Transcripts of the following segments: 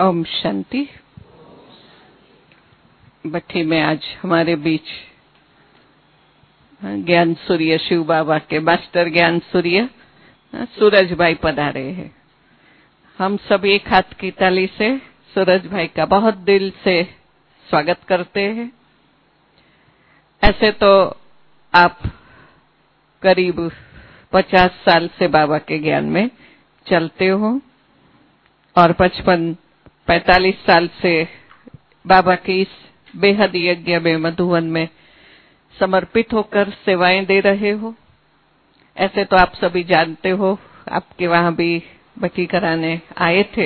ओम शांति। भट्टी में आज हमारे बीच ज्ञान सूर्य शिव बाबा के मास्टर ज्ञान सूर्य सूरज भाई पधारे हैं। हम सब एक हाथ की ताली से सूरज भाई का बहुत दिल से स्वागत करते हैं। ऐसे तो आप करीब 50 साल से बाबा के ज्ञान में चलते हो और 45 साल से बाबा के इस बेहद यज्ञ में मधुवन में समर्पित होकर सेवाएं दे रहे हो। ऐसे तो आप सभी जानते हो, आपके वहां भी भट्टी कराने आए थे।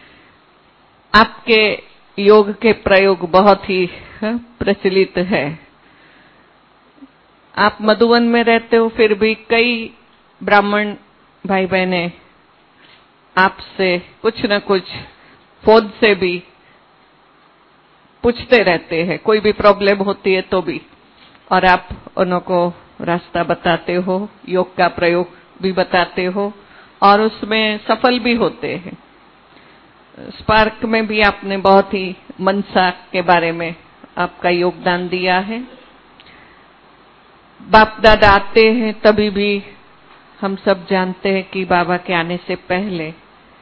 आपके योग के प्रयोग बहुत ही प्रचलित है। आप मधुवन में रहते हो, फिर भी कई ब्राह्मण भाई बहने आपसे कुछ न कुछ फोन से भी पूछते रहते हैं, कोई भी प्रॉब्लम होती है तो भी, और आप उनको रास्ता बताते हो, योग का प्रयोग भी बताते हो और उसमें सफल भी होते हैं। स्पार्क में भी आपने बहुत ही मनसा के बारे में आपका योगदान दिया है। बाप दादा आते हैं तभी भी हम सब जानते हैं कि बाबा के आने से पहले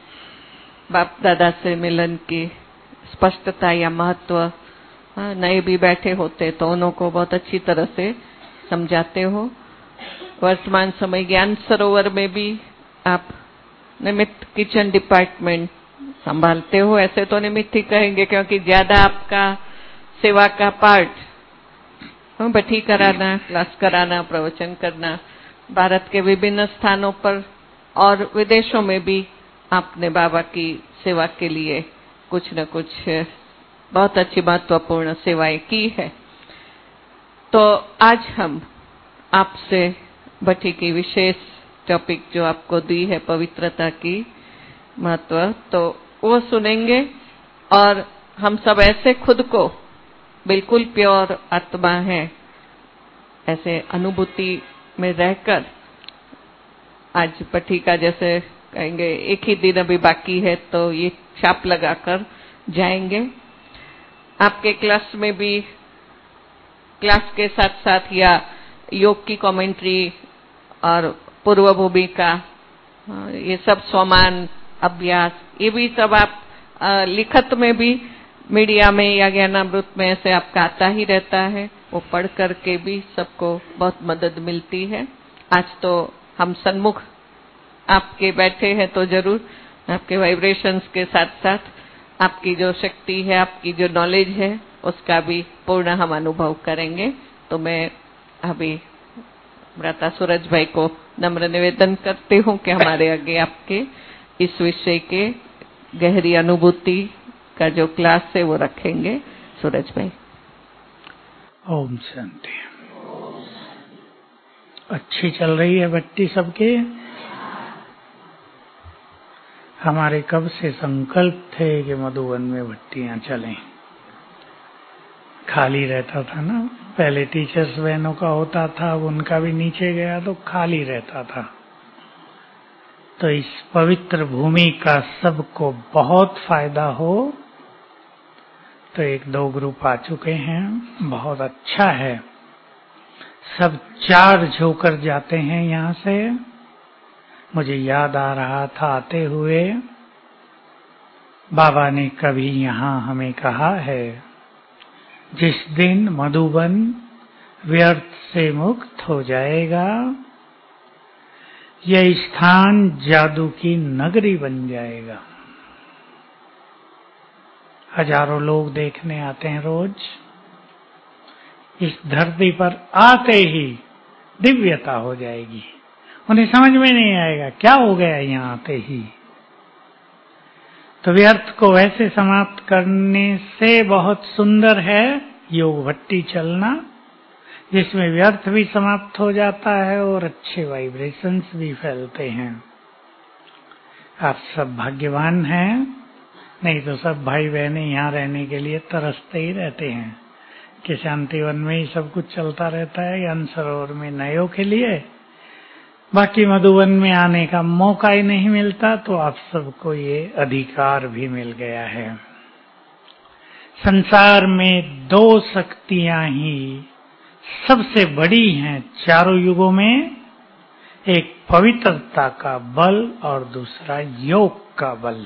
बाप दादा से मिलन की स्पष्टता या महत्व नए भी बैठे होते तो उनको बहुत अच्छी तरह से समझाते हो। वर्तमान समय ज्ञान सरोवर में भी आप निमित्त किचन डिपार्टमेंट संभालते हो। ऐसे तो निमित्त ही कहेंगे क्योंकि ज्यादा आपका सेवा का पार्ट भट्टी कराना, क्लास कराना, प्रवचन करना, भारत के विभिन्न स्थानों पर और विदेशों में भी आपने बाबा की सेवा के लिए कुछ न कुछ बहुत अच्छी महत्वपूर्ण सेवाएं की है। तो आज हम आपसे भट्टी की विशेष टॉपिक जो आपको दी है, पवित्रता की महत्व, तो वो सुनेंगे और हम सब ऐसे खुद को बिल्कुल प्योर आत्मा है ऐसे अनुभूति में रहकर आज भट्टी का जैसे कहेंगे एक ही दिन अभी बाकी है तो ये छाप लगाकर जाएंगे। आपके क्लास में भी क्लास के साथ साथ या योग की कमेंट्री और पूर्व भूमिका, ये सब स्वमान अभ्यास, ये भी सब आप लिखत में भी मीडिया में या ज्ञानामृत में ऐसे आपका आता ही रहता है। वो पढ़ करके भी सबको बहुत मदद मिलती है। आज तो हम सन्मुख आपके बैठे हैं तो जरूर आपके वाइब्रेशंस के साथ साथ आपकी जो शक्ति है, आपकी जो नॉलेज है, उसका भी पूर्ण हम अनुभव करेंगे। तो मैं अभी भ्राता सूरज भाई को नम्र निवेदन करती हूँ कि हमारे आगे आपके इस विषय के गहरी अनुभूति का जो क्लास है वो रखेंगे। सूरज भाई। ओम शांति। अच्छी चल रही है भट्टी सबके। हमारे कब से संकल्प थे कि मधुवन में भट्टियां चलें। खाली रहता था ना, पहले टीचर्स बहनों का होता था, अब उनका भी नीचे गया तो खाली रहता था। तो इस पवित्र भूमि का सबको बहुत फायदा हो, तो 1-2 ग्रुप आ चुके हैं, बहुत अच्छा है। सब चार्ज होकर जाते हैं यहाँ से। मुझे याद आ रहा था आते हुए, बाबा ने कभी यहाँ हमें कहा है, जिस दिन मधुबन व्यर्थ से मुक्त हो जाएगा, यह स्थान जादू की नगरी बन जाएगा। हजारों लोग देखने आते हैं रोज। इस धरती पर आते ही दिव्यता हो जाएगी। उन्हें समझ में नहीं आएगा क्या हो गया यहाँ आते ही। तो व्यर्थ को वैसे समाप्त करने से बहुत सुंदर है योग भट्टी चलना, जिसमें व्यर्थ भी समाप्त हो जाता है और अच्छे वाइब्रेशंस भी फैलते हैं। आप सब भाग्यवान हैं, नहीं तो सब भाई बहनें यहाँ रहने के लिए तरसते ही रहते हैं कि शांतिवन में ही सब कुछ चलता रहता है, ज्ञान सरोवर में नयों के लिए बाकी मधुबन में आने का मौका ही नहीं मिलता, तो आप सबको ये अधिकार भी मिल गया है। संसार में दो शक्तियां ही सबसे बड़ी हैं चारों युगों में, एक पवित्रता का बल और दूसरा योग का बल।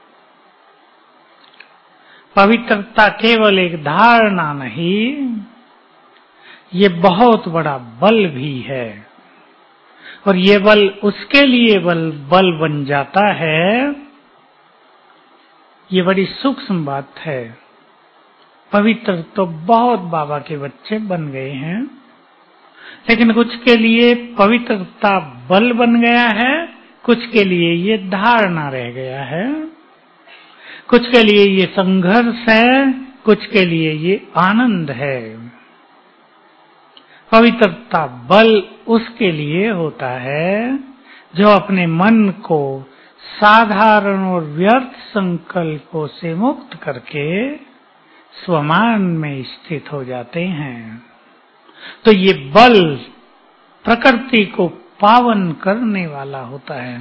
पवित्रता केवल एक धारणा नहीं, ये बहुत बड़ा बल भी है, और ये बल उसके लिए बल बन जाता है। ये बड़ी सूक्ष्म बात है। पवित्र तो बहुत बाबा के बच्चे बन गए हैं, लेकिन कुछ के लिए पवित्रता बल बन गया है, कुछ के लिए ये धारणा रह गया है, कुछ के लिए ये संघर्ष है, कुछ के लिए ये आनंद है। पवित्रता बल उसके लिए होता है जो अपने मन को साधारण और व्यर्थ संकल्पों से मुक्त करके स्वमान में स्थित हो जाते हैं। तो ये बल प्रकृति को पावन करने वाला होता है।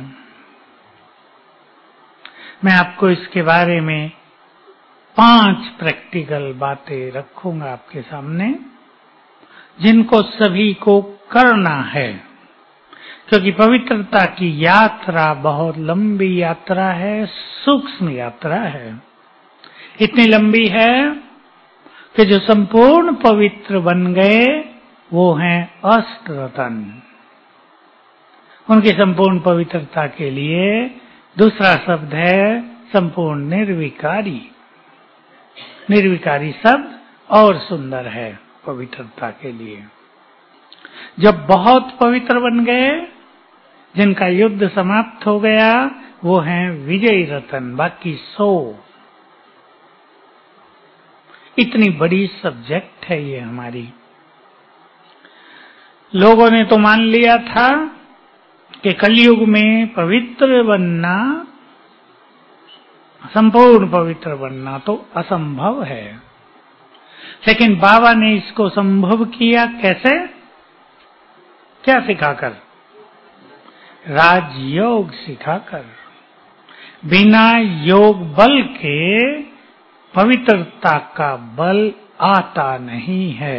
मैं आपको इसके बारे में 5 प्रैक्टिकल बातें रखूंगा आपके सामने, जिनको सभी को करना है, क्योंकि पवित्रता की यात्रा बहुत लंबी यात्रा है, सूक्ष्म यात्रा है। इतनी लंबी है कि जो संपूर्ण पवित्र बन गए वो हैं अष्टरतन। उनकी संपूर्ण पवित्रता के लिए दूसरा शब्द है संपूर्ण निर्विकारी। निर्विकारी शब्द और सुंदर है पवित्रता के लिए। जब बहुत पवित्र बन गए, जिनका युद्ध समाप्त हो गया, वो हैं विजयी रतन। बाकी 100। इतनी बड़ी सब्जेक्ट है ये हमारी। लोगों ने तो मान लिया था कि कलयुग में पवित्र बनना, संपूर्ण पवित्र बनना तो असंभव है, लेकिन बाबा ने इसको संभव किया। कैसे? क्या सिखाकर? राजयोग सिखाकर। बिना योग बल के पवित्रता का बल आता नहीं है।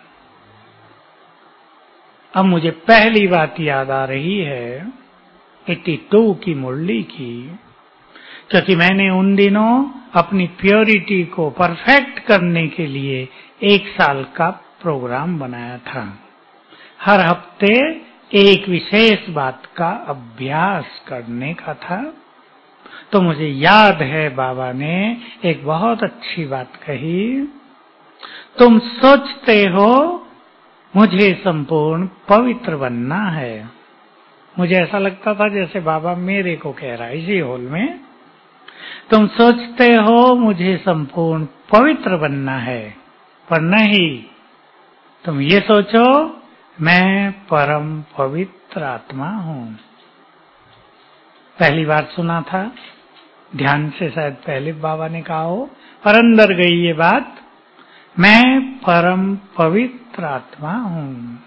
अब मुझे पहली बात याद आ रही है 82 की मुरली की, क्योंकि मैंने उन दिनों अपनी प्योरिटी को परफेक्ट करने के लिए 1 साल का प्रोग्राम बनाया था। हर हफ्ते एक विशेष बात का अभ्यास करने का था। तो मुझे याद है बाबा ने एक बहुत अच्छी बात कही, तुम सोचते हो मुझे संपूर्ण पवित्र बनना है। मुझे ऐसा लगता था जैसे बाबा मेरे को कह रहा है इसी हॉल में, तुम सोचते हो मुझे संपूर्ण पवित्र बनना है, पर नहीं, तुम ये सोचो मैं परम पवित्र आत्मा हूं। पहली बार सुना था, ध्यान से शायद पहले बाबा ने कहा हो, पर अंदर गई ये बात, मैं परम पवित्र आत्मा हूं।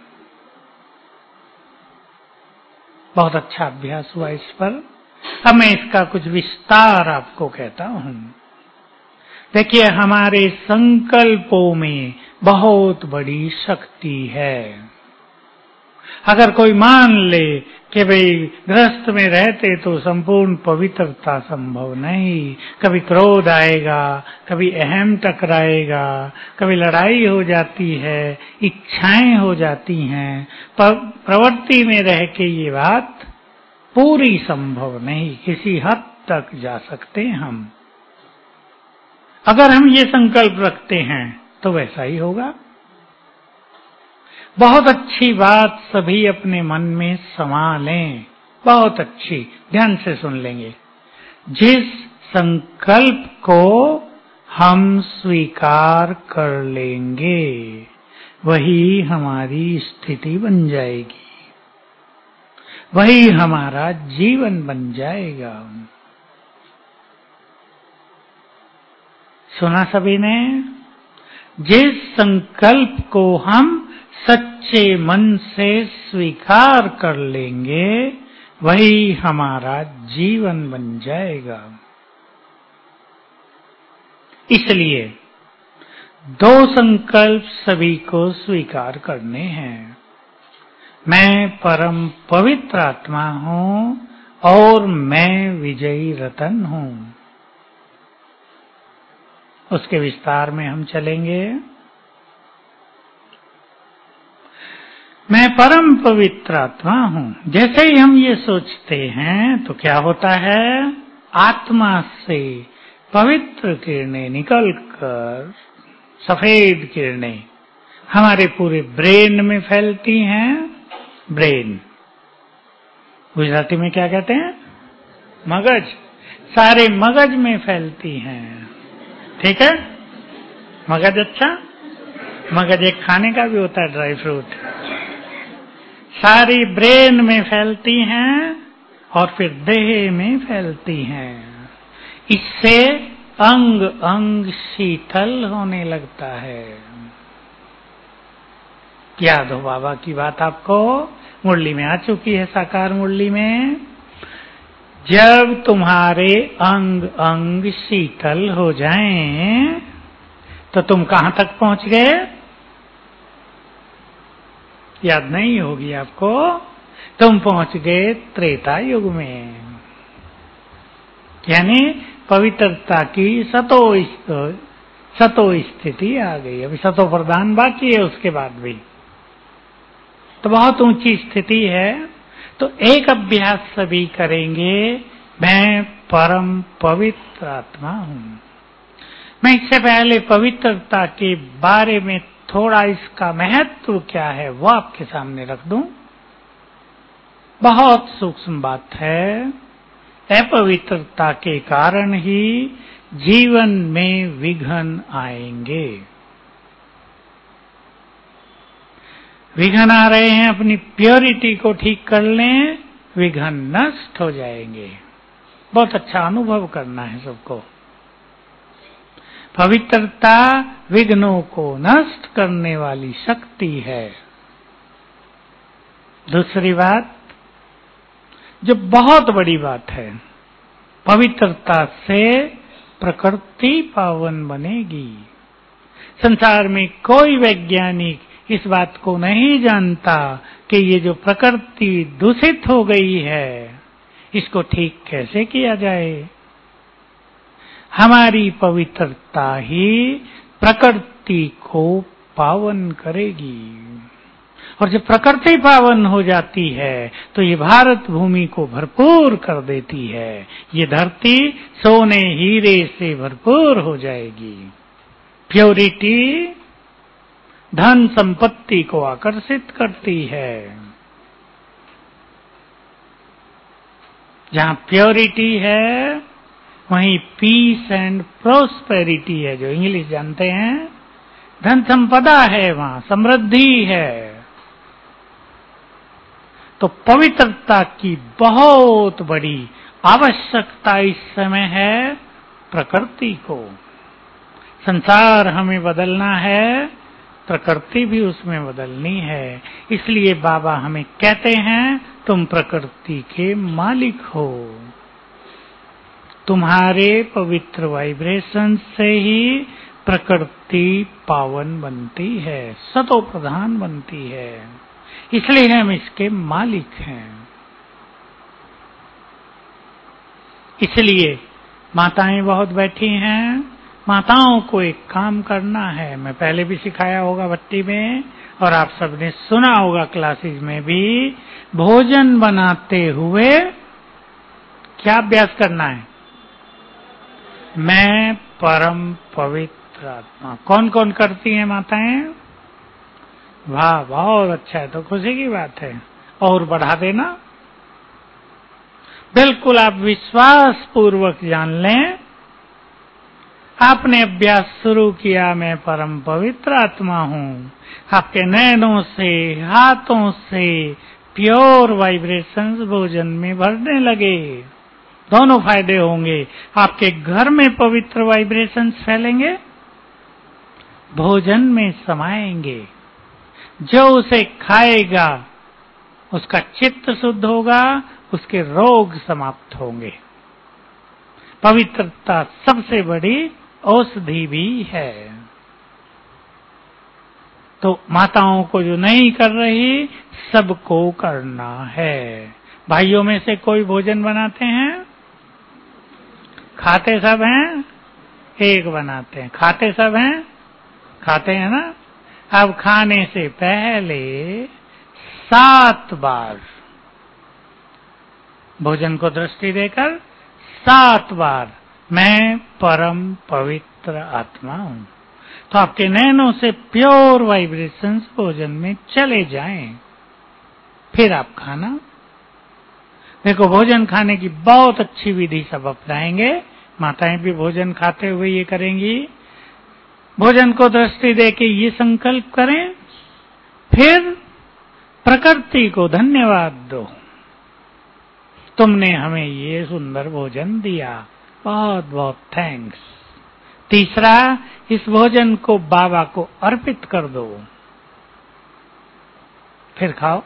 बहुत अच्छा अभ्यास हुआ इस पर। अब मैं इसका कुछ विस्तार आपको कहता हूं। देखिए, हमारे संकल्पों में बहुत बड़ी शक्ति है। अगर कोई मान ले कि भाई गृहस्थ में रहते तो संपूर्ण पवित्रता संभव नहीं, कभी क्रोध आएगा, कभी अहम टकराएगा, कभी लड़ाई हो जाती है, इच्छाएं हो जाती हैं, प्रवृत्ति में रह के ये बात पूरी संभव नहीं। किसी हद तक जा सकते हैं हम। अगर हम ये संकल्प रखते हैं तो वैसा ही होगा। बहुत अच्छी बात सभी अपने मन में समा लें, बहुत अच्छी, ध्यान से सुन लेंगे। जिस संकल्प को हम स्वीकार कर लेंगे वही हमारी स्थिति बन जाएगी, वही हमारा जीवन बन जाएगा। सुना सभी ने? जिस संकल्प को हम सच्चे मन से स्वीकार कर लेंगे, वही हमारा जीवन बन जाएगा। इसलिए दो संकल्प सभी को स्वीकार करने हैं। मैं परम पवित्र आत्मा हूं और मैं विजयी रतन हूं। उसके विस्तार में हम चलेंगे। मैं परम पवित्र आत्मा हूं। जैसे ही हम ये सोचते हैं तो क्या होता है, आत्मा से पवित्र किरणें निकलकर, सफेद किरणें हमारे पूरे ब्रेन में फैलती हैं। ब्रेन गुजराती में क्या कहते हैं, मगज। सारे मगज में फैलती हैं। ठीक है, मगज अच्छा, मगज एक खाने का भी होता है, ड्राई फ्रूट। सारी ब्रेन में फैलती हैं और फिर देह में फैलती हैं। इससे अंग अंग शीतल होने लगता है। याद हो बाबा की बात आपको, मुरली में आ चुकी है, साकार मुरली में। जब तुम्हारे अंग अंग शीतल हो जाएं, तो तुम कहां तक पहुंच गए, याद नहीं होगी आपको। तुम पहुंच गए त्रेता युग में, यानी पवित्रता की सतो स्थिति आ गई। अभी सतो प्रधान बाकी है, उसके बाद भी तो बहुत ऊंची स्थिति है। तो एक अभ्यास सभी करेंगे, मैं परम पवित्र आत्मा हूं। मैं इससे पहले पवित्रता के बारे में थोड़ा इसका महत्व क्या है वो आपके सामने रख दूं। बहुत सूक्ष्म बात है। अपवित्रता के कारण ही जीवन में विघ्न आएंगे। विघ्न आ रहे हैं, अपनी प्योरिटी को ठीक कर लें, विघ्न नष्ट हो जाएंगे। बहुत अच्छा अनुभव करना है सबको। पवित्रता विघ्नों को नष्ट करने वाली शक्ति है। दूसरी बात, जो बहुत बड़ी बात है, पवित्रता से प्रकृति पावन बनेगी। संसार में कोई वैज्ञानिक इस बात को नहीं जानता कि ये जो प्रकृति दूषित हो गई है, इसको ठीक कैसे किया जाए। हमारी पवित्रता ही प्रकृति को पावन करेगी। और जब प्रकृति पावन हो जाती है तो ये भारत भूमि को भरपूर कर देती है। ये धरती सोने हीरे से भरपूर हो जाएगी। प्योरिटी धन संपत्ति को आकर्षित करती है। जहां प्योरिटी है वहीं पीस एंड प्रोस्पेरिटी है, जो इंग्लिश जानते हैं। धन संपदा है, वहां समृद्धि है। तो पवित्रता की बहुत बड़ी आवश्यकता इस समय है प्रकृति को। संसार हमें बदलना है, प्रकृति भी उसमें बदलनी है। इसलिए बाबा हमें कहते हैं, तुम प्रकृति के मालिक हो। तुम्हारे पवित्र वाइब्रेशन से ही प्रकृति पावन बनती है, सतो प्रधान बनती है। इसलिए हम इसके मालिक हैं। इसलिए माताएं बहुत बैठी हैं। माताओं को एक काम करना है, मैं पहले भी सिखाया होगा भट्टी में, और आप सबने सुना होगा क्लासेस में भी। भोजन बनाते हुए क्या अभ्यास करना है, मैं परम पवित्र आत्मा। कौन कौन करती हैं माताएं? वाह, बहुत अच्छा है, तो खुशी की बात है। और बढ़ा देना, बिल्कुल आप विश्वास पूर्वक जान लें। आपने अभ्यास शुरू किया, मैं परम पवित्र आत्मा हूं। आपके नैनों से, हाथों से प्योर वाइब्रेशंस भोजन में भरने लगे। दोनों फायदे होंगे। आपके घर में पवित्र वाइब्रेशंस फैलेंगे, भोजन में समाएंगे। जो उसे खाएगा उसका चित्त शुद्ध होगा, उसके रोग समाप्त होंगे। पवित्रता सबसे बड़ी औषधि भी है। तो माताओं को जो नहीं कर रही, सबको करना है। भाइयों में से कोई भोजन बनाते हैं? खाते सब हैं? एक बनाते हैं। खाते सब हैं? खाते हैं ना। अब खाने से पहले 7 बार भोजन को दृष्टि देकर 7 बार मैं परम पवित्र आत्मा हूं। तो आपके नैनों से प्योर वाइब्रेशंस भोजन में चले जाएं, फिर आप खाना। देखो, भोजन खाने की बहुत अच्छी विधि सब अपनाएंगे। माताएं भी भोजन खाते हुए ये करेंगी। भोजन को दृष्टि देके ये संकल्प करें, फिर प्रकृति को धन्यवाद दो, तुमने हमें ये सुंदर भोजन दिया, बहुत बहुत थैंक्स। तीसरा, इस भोजन को बाबा को अर्पित कर दो, फिर खाओ।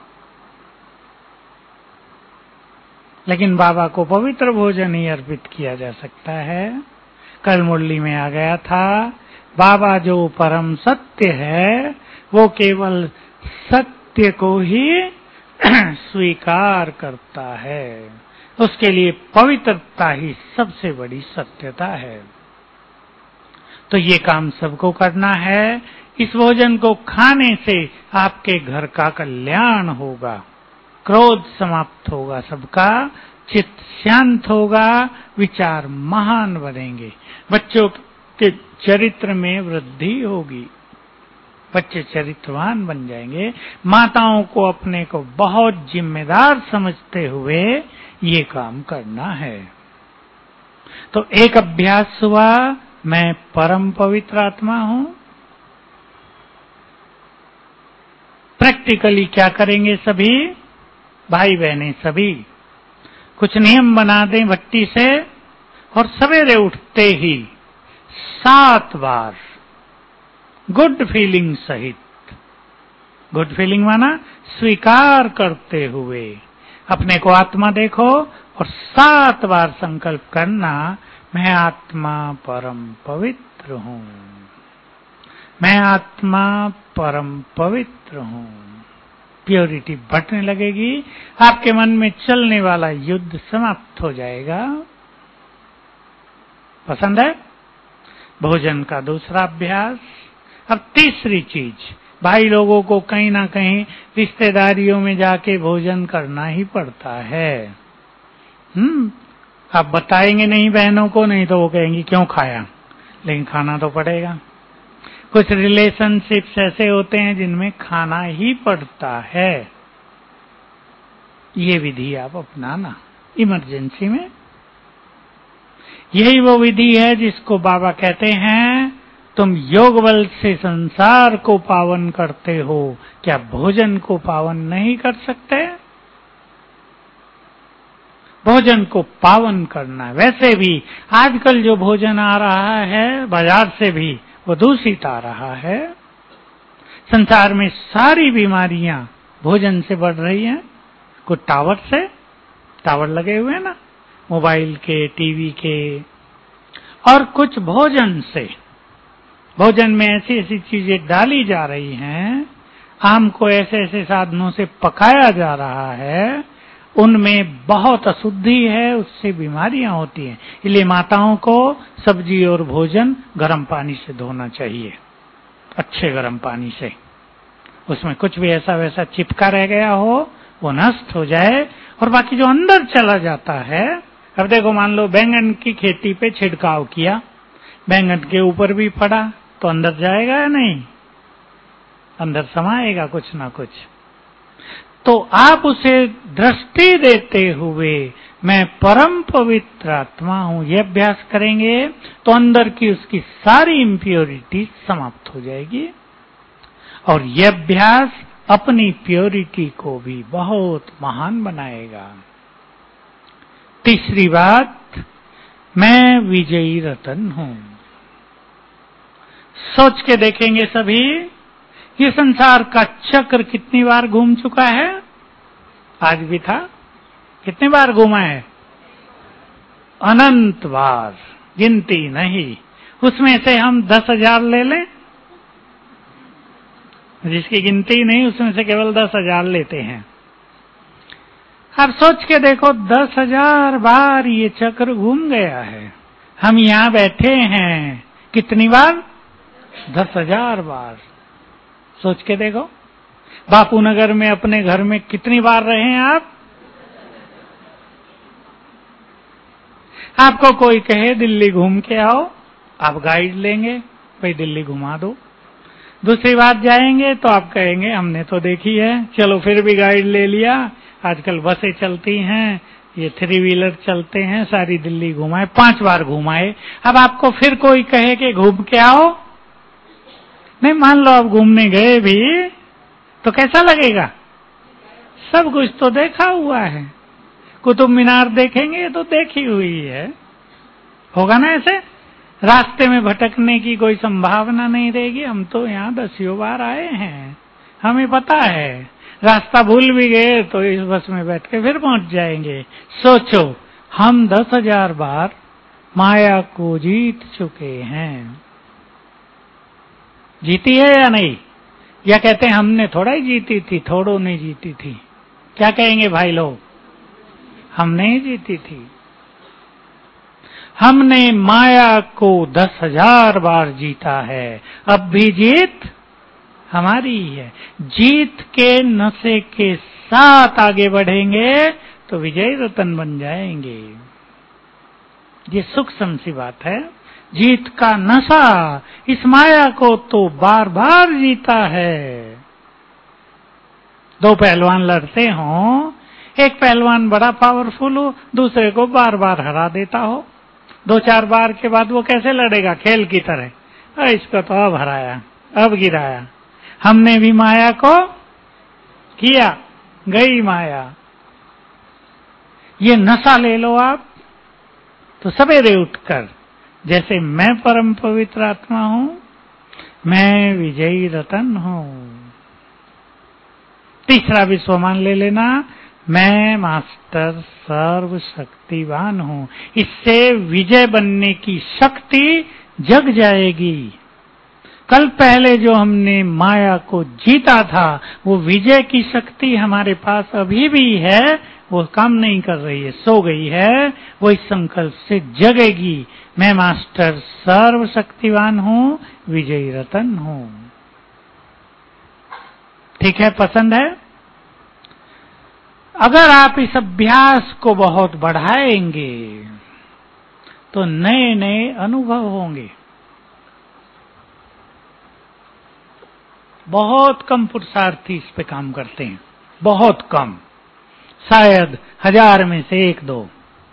लेकिन बाबा को पवित्र भोजन ही अर्पित किया जा सकता है। कल मुरली में आ गया था, बाबा जो परम सत्य है वो केवल सत्य को ही स्वीकार करता है। उसके लिए पवित्रता ही सबसे बड़ी सत्यता है। तो ये काम सबको करना है। इस भोजन को खाने से आपके घर का कल्याण होगा, क्रोध समाप्त होगा, सबका चित्त शांत होगा, विचार महान बनेंगे, बच्चों के चरित्र में वृद्धि होगी, बच्चे चरित्रवान बन जाएंगे। माताओं को अपने को बहुत जिम्मेदार समझते हुए ये काम करना है। तो एक अभ्यास हुआ, मैं परम पवित्र आत्मा हूं। प्रैक्टिकली क्या करेंगे सभी भाई बहनें? सभी कुछ नियम बना दें भट्टी से, और सवेरे उठते ही 7 बार गुड फीलिंग सहित, गुड फीलिंग माना स्वीकार करते हुए अपने को आत्मा देखो और 7 बार संकल्प करना, मैं आत्मा परम पवित्र हूं, मैं आत्मा परम पवित्र हूं। प्योरिटी बढ़ने लगेगी, आपके मन में चलने वाला युद्ध समाप्त हो जाएगा। पसंद है? भोजन का दूसरा अभ्यास। अब तीसरी चीज, भाई लोगों को कहीं ना कहीं रिश्तेदारियों में जाके भोजन करना ही पड़ता है। आप बताएंगे नहीं बहनों को, नहीं तो वो कहेंगी क्यों खाया, लेकिन खाना तो पड़ेगा। कुछ रिलेशनशिप्स ऐसे होते हैं जिनमें खाना ही पड़ता है। ये विधि आप अपनाना इमरजेंसी में। यही वो विधि है जिसको बाबा कहते हैं, तुम योग बल से संसार को पावन करते हो, क्या भोजन को पावन नहीं कर सकते? भोजन को पावन करना। वैसे भी आजकल जो भोजन आ रहा है बाजार से भी, वो दूषित आ रहा है। संसार में सारी बीमारियां भोजन से बढ़ रही हैं। कुछ टावर लगे हुए हैं ना, मोबाइल के, टीवी के, और कुछ भोजन से, भोजन में ऐसी ऐसी चीजें डाली जा रही हैं, आम को ऐसे ऐसे साधनों से पकाया जा रहा है, उनमें बहुत अशुद्धि है, उससे बीमारियां होती हैं। इसलिए माताओं को सब्जी और भोजन गर्म पानी से धोना चाहिए, अच्छे गर्म पानी से। उसमें कुछ भी ऐसा वैसा चिपका रह गया हो वो नष्ट हो जाए, और बाकी जो अंदर चला जाता है, अब देखो मान लो बैंगन की खेती पे छिड़काव किया, बैंगन के ऊपर भी पड़ा तो अंदर जाएगा या नहीं? अंदर समाएगा कुछ ना कुछ। तो आप उसे दृष्टि देते हुए मैं परम पवित्र आत्मा हूं, ये अभ्यास करेंगे तो अंदर की उसकी सारी इम्प्योरिटी समाप्त हो जाएगी। और यह अभ्यास अपनी प्योरिटी को भी बहुत महान बनाएगा। तीसरी बात, मैं विजयी रतन हूं। सोच के देखेंगे सभी, ये संसार का चक्र कितनी बार घूम चुका है? आज भी था, कितनी बार घूमा है? अनंत बार, गिनती नहीं। उसमें से हम 10,000 ले लें, जिसकी गिनती नहीं, उसमें से केवल 10,000 लेते हैं। अब सोच के देखो, 10,000 बार ये चक्र घूम गया है। हम यहाँ बैठे हैं कितनी बार? 10,000 बार। सोच के देखो, बापू नगर में अपने घर में कितनी बार रहे हैं आप? आपको कोई कहे दिल्ली घूम के आओ, आप गाइड लेंगे, भाई दिल्ली घुमा दो। दूसरी बात जाएंगे तो आप कहेंगे हमने तो देखी है, चलो फिर भी गाइड ले लिया। आजकल बसें चलती हैं, ये 3 व्हीलर चलते हैं, सारी दिल्ली घुमाए, 5 बार घुमाए। अब आपको फिर कोई कहे कि घूम के आओ, नहीं, मान लो आप घूमने गए भी तो कैसा लगेगा? सब कुछ तो देखा हुआ है। कुतुब मीनार देखेंगे तो देखी हुई है, होगा ना ऐसे? रास्ते में भटकने की कोई संभावना नहीं रहेगी। हम तो यहाँ 10 बार आए हैं, हमें पता है। रास्ता भूल भी गए तो इस बस में बैठ के फिर पहुंच जाएंगे। सोचो, हम 10,000 बार माया को जीत चुके हैं। जीती है या नहीं? या कहते हैं हमने थोड़ा ही जीती थी, थोड़ो नहीं जीती थी। क्या कहेंगे भाई लोग? हमने ही जीती थी। हमने माया को 10,000 बार जीता है। अब भी जीत हमारी ही है। जीत के नशे के साथ आगे बढ़ेंगे तो विजय रतन बन जाएंगे। ये सूक्ष्म सी बात है। जीत का नशा इस माया को तो बार बार जीता है। 2 पहलवान लड़ते हों, एक पहलवान बड़ा पावरफुल हो, दूसरे को बार बार हरा देता हो। 2-4 बार के बाद वो कैसे लड़ेगा? खेल की तरह, इसको तो अब हराया, अब गिराया। हमने भी माया को किया, गई माया। ये नशा ले लो आप, तो सवेरे उठकर, जैसे मैं परम पवित्र आत्मा हूं, मैं विजयी रतन हूं। तीसरा विश्वमान ले लेना, मैं मास्टर सर्वशक्तिवान हूं। इससे विजय बनने की शक्ति जग जाएगी। कल पहले जो हमने माया को जीता था, वो विजय की शक्ति हमारे पास अभी भी है, वो काम नहीं कर रही है, सो गई है। वो इस संकल्प से जगेगी, मैं मास्टर सर्वशक्तिवान हूं, विजयी रतन हूं। ठीक है, पसंद है? अगर आप इस अभ्यास को बहुत बढ़ाएंगे तो नए नए अनुभव होंगे। बहुत कम पुरुषार्थी इस पे काम करते हैं, बहुत कम, शायद 1000 में से 1-2।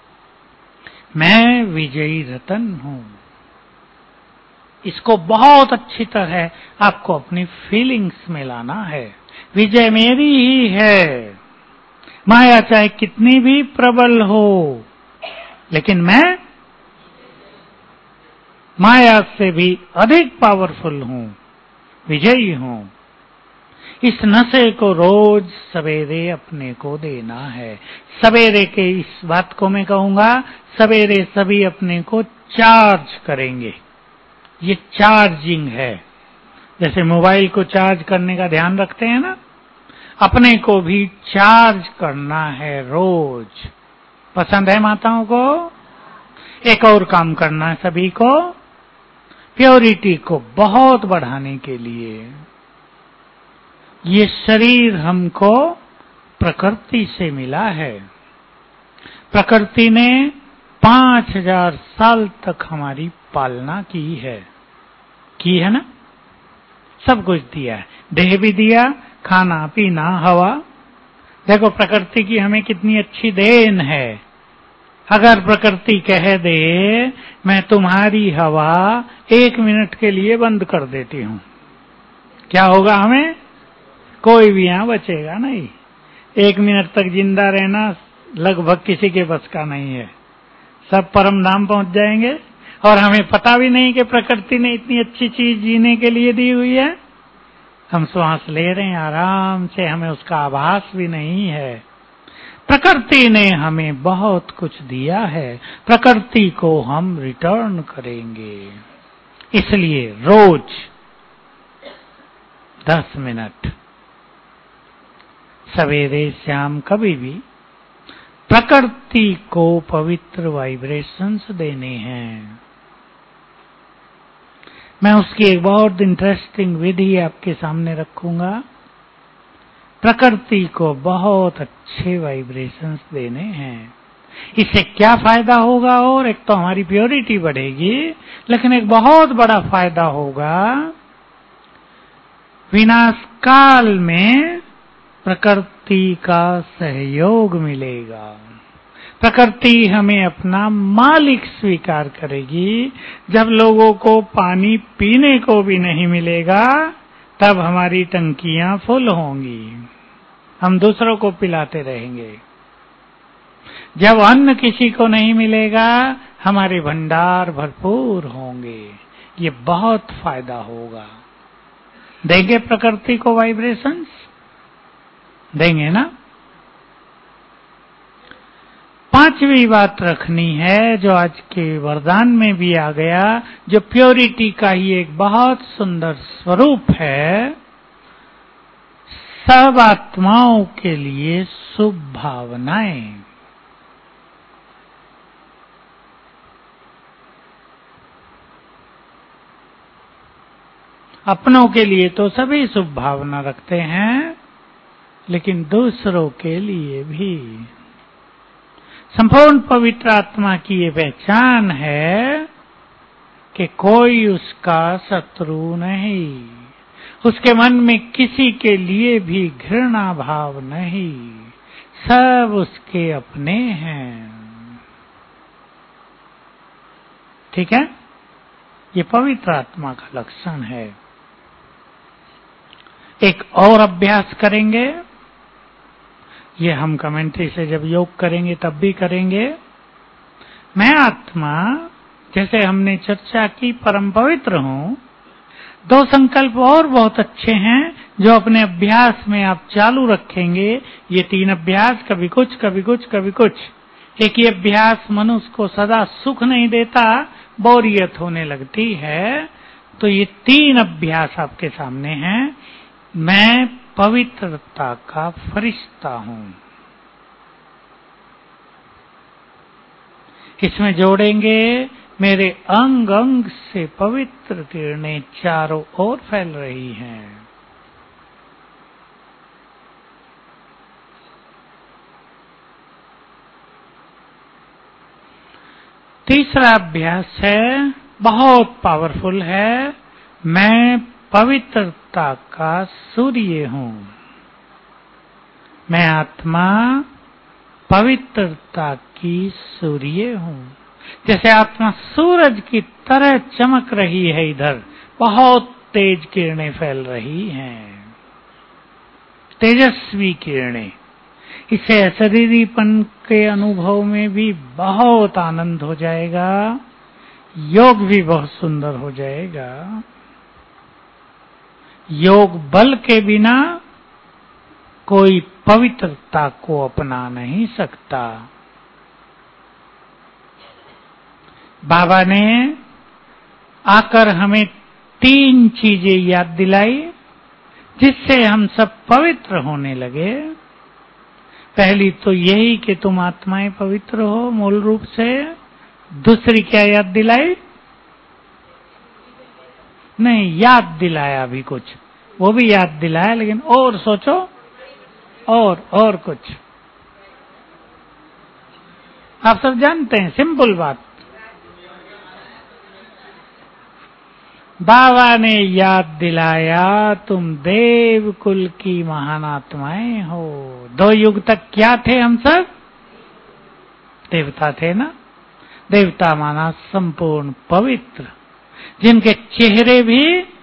मैं विजयी रतन हूं, इसको बहुत अच्छी तरह आपको अपनी फीलिंग्स में लाना है। विजय मेरी ही है, माया चाहे कितनी भी प्रबल हो, लेकिन मैं माया से भी अधिक पावरफुल हूं, विजयी हूं। इस नशे को रोज सवेरे अपने को देना है। सवेरे के इस बात को मैं कहूंगा, सवेरे सभी अपने को चार्ज करेंगे। ये चार्जिंग है। जैसे मोबाइल को चार्ज करने का ध्यान रखते हैं ना, अपने को भी चार्ज करना है रोज। पसंद है माताओं को? एक और काम करना है सभी को, प्योरिटी को बहुत बढ़ाने के लिए। ये शरीर हमको प्रकृति से मिला है। प्रकृति ने 5000 साल तक हमारी पालना की है ना? सब कुछ दिया है, देह भी दिया, खाना पीना हवा। देखो प्रकृति की हमें कितनी अच्छी देन है। अगर प्रकृति कह दे मैं तुम्हारी हवा 1 मिनट के लिए बंद कर देती हूं, क्या होगा? हमें कोई भी यहां बचेगा नहीं। 1 मिनट तक जिंदा रहना लगभग किसी के बस का नहीं है। सब परम धाम पहुंच जाएंगे और हमें पता भी नहीं कि प्रकृति ने इतनी अच्छी चीज जीने के लिए दी हुई है। हम श्वास ले रहे हैं आराम से, हमें उसका आभास भी नहीं है। प्रकृति ने हमें बहुत कुछ दिया है, प्रकृति को हम रिटर्न करेंगे। इसलिए रोज 10 मिनट सवेरे शाम कभी भी प्रकृति को पवित्र वाइब्रेशंस देने हैं। मैं उसकी एक बहुत इंटरेस्टिंग विधि आपके सामने रखूंगा। प्रकृति को बहुत अच्छे वाइब्रेशंस देने हैं। इससे क्या फायदा होगा? और एक तो हमारी प्योरिटी बढ़ेगी, लेकिन एक बहुत बड़ा फायदा होगा, विनाश काल में प्रकृति का सहयोग मिलेगा। प्रकृति हमें अपना मालिक स्वीकार करेगी। जब लोगों को पानी पीने को भी नहीं मिलेगा, तब हमारी टंकियां फुल होंगी, हम दूसरों को पिलाते रहेंगे। जब अन्न किसी को नहीं मिलेगा, हमारे भंडार भरपूर होंगे। ये बहुत फायदा होगा। देंगे प्रकृति को वाइब्रेशंस? देंगे ना? पांचवी बात रखनी है, जो आज के वरदान में भी आ गया, जो प्योरिटी का ही एक बहुत सुंदर स्वरूप है। सब आत्माओं के लिए शुभ भावनाएं। अपनों के लिए तो सभी शुभ भावना रखते हैं, लेकिन दूसरों के लिए भी। संपूर्ण पवित्र आत्मा की ये पहचान है कि कोई उसका शत्रु नहीं, उसके मन में किसी के लिए भी घृणा भाव नहीं, सब उसके अपने हैं। ठीक है? ये पवित्र आत्मा का लक्षण है। एक और अभ्यास करेंगे, ये हम कमेंट्री से जब योग करेंगे तब भी करेंगे। मैं आत्मा, जैसे हमने चर्चा की, परम पवित्र हूं। 2 संकल्प और बहुत अच्छे हैं जो अपने अभ्यास में आप चालू रखेंगे। ये 3 अभ्यास, कभी कुछ कभी कुछ कभी कुछ। एक ही अभ्यास मनुष्य को सदा सुख नहीं देता, बोरियत होने लगती है। तो ये 3 अभ्यास आपके सामने हैं। मैं पवित्रता का फरिश्ता हूं, इसमें जोड़ेंगे मेरे अंग अंग से पवित्र किरणें चारों ओर फैल रही हैं। तीसरा अभ्यास है, बहुत पावरफुल है, मैं पवित्रता का सूर्य हूं। मैं आत्मा पवित्रता की सूर्य हूं। जैसे आत्मा सूरज की तरह चमक रही है, इधर बहुत तेज किरणें फैल रही हैं, तेजस्वी किरणें। इससे अशरीरीपन के अनुभव में भी बहुत आनंद हो जाएगा, योग भी बहुत सुंदर हो जाएगा। योग बल के बिना कोई पवित्रता को अपना नहीं सकता। बाबा ने आकर हमें 3 चीजें याद दिलाई, जिससे हम सब पवित्र होने लगे। पहली तो यही कि तुम आत्माएं पवित्र हो मूल रूप से। दूसरी क्या याद दिलाई? नहीं, याद दिलाया अभी कुछ, वो भी याद दिलाया, लेकिन और सोचो, और कुछ आप सब जानते हैं, सिंपल बात। बाबा ने याद दिलाया तुम देव कुल की महान आत्माएं हो। 2 युग तक क्या थे हम सब? देवता थे ना। देवता माना संपूर्ण पवित्र, जिनके चेहरे भी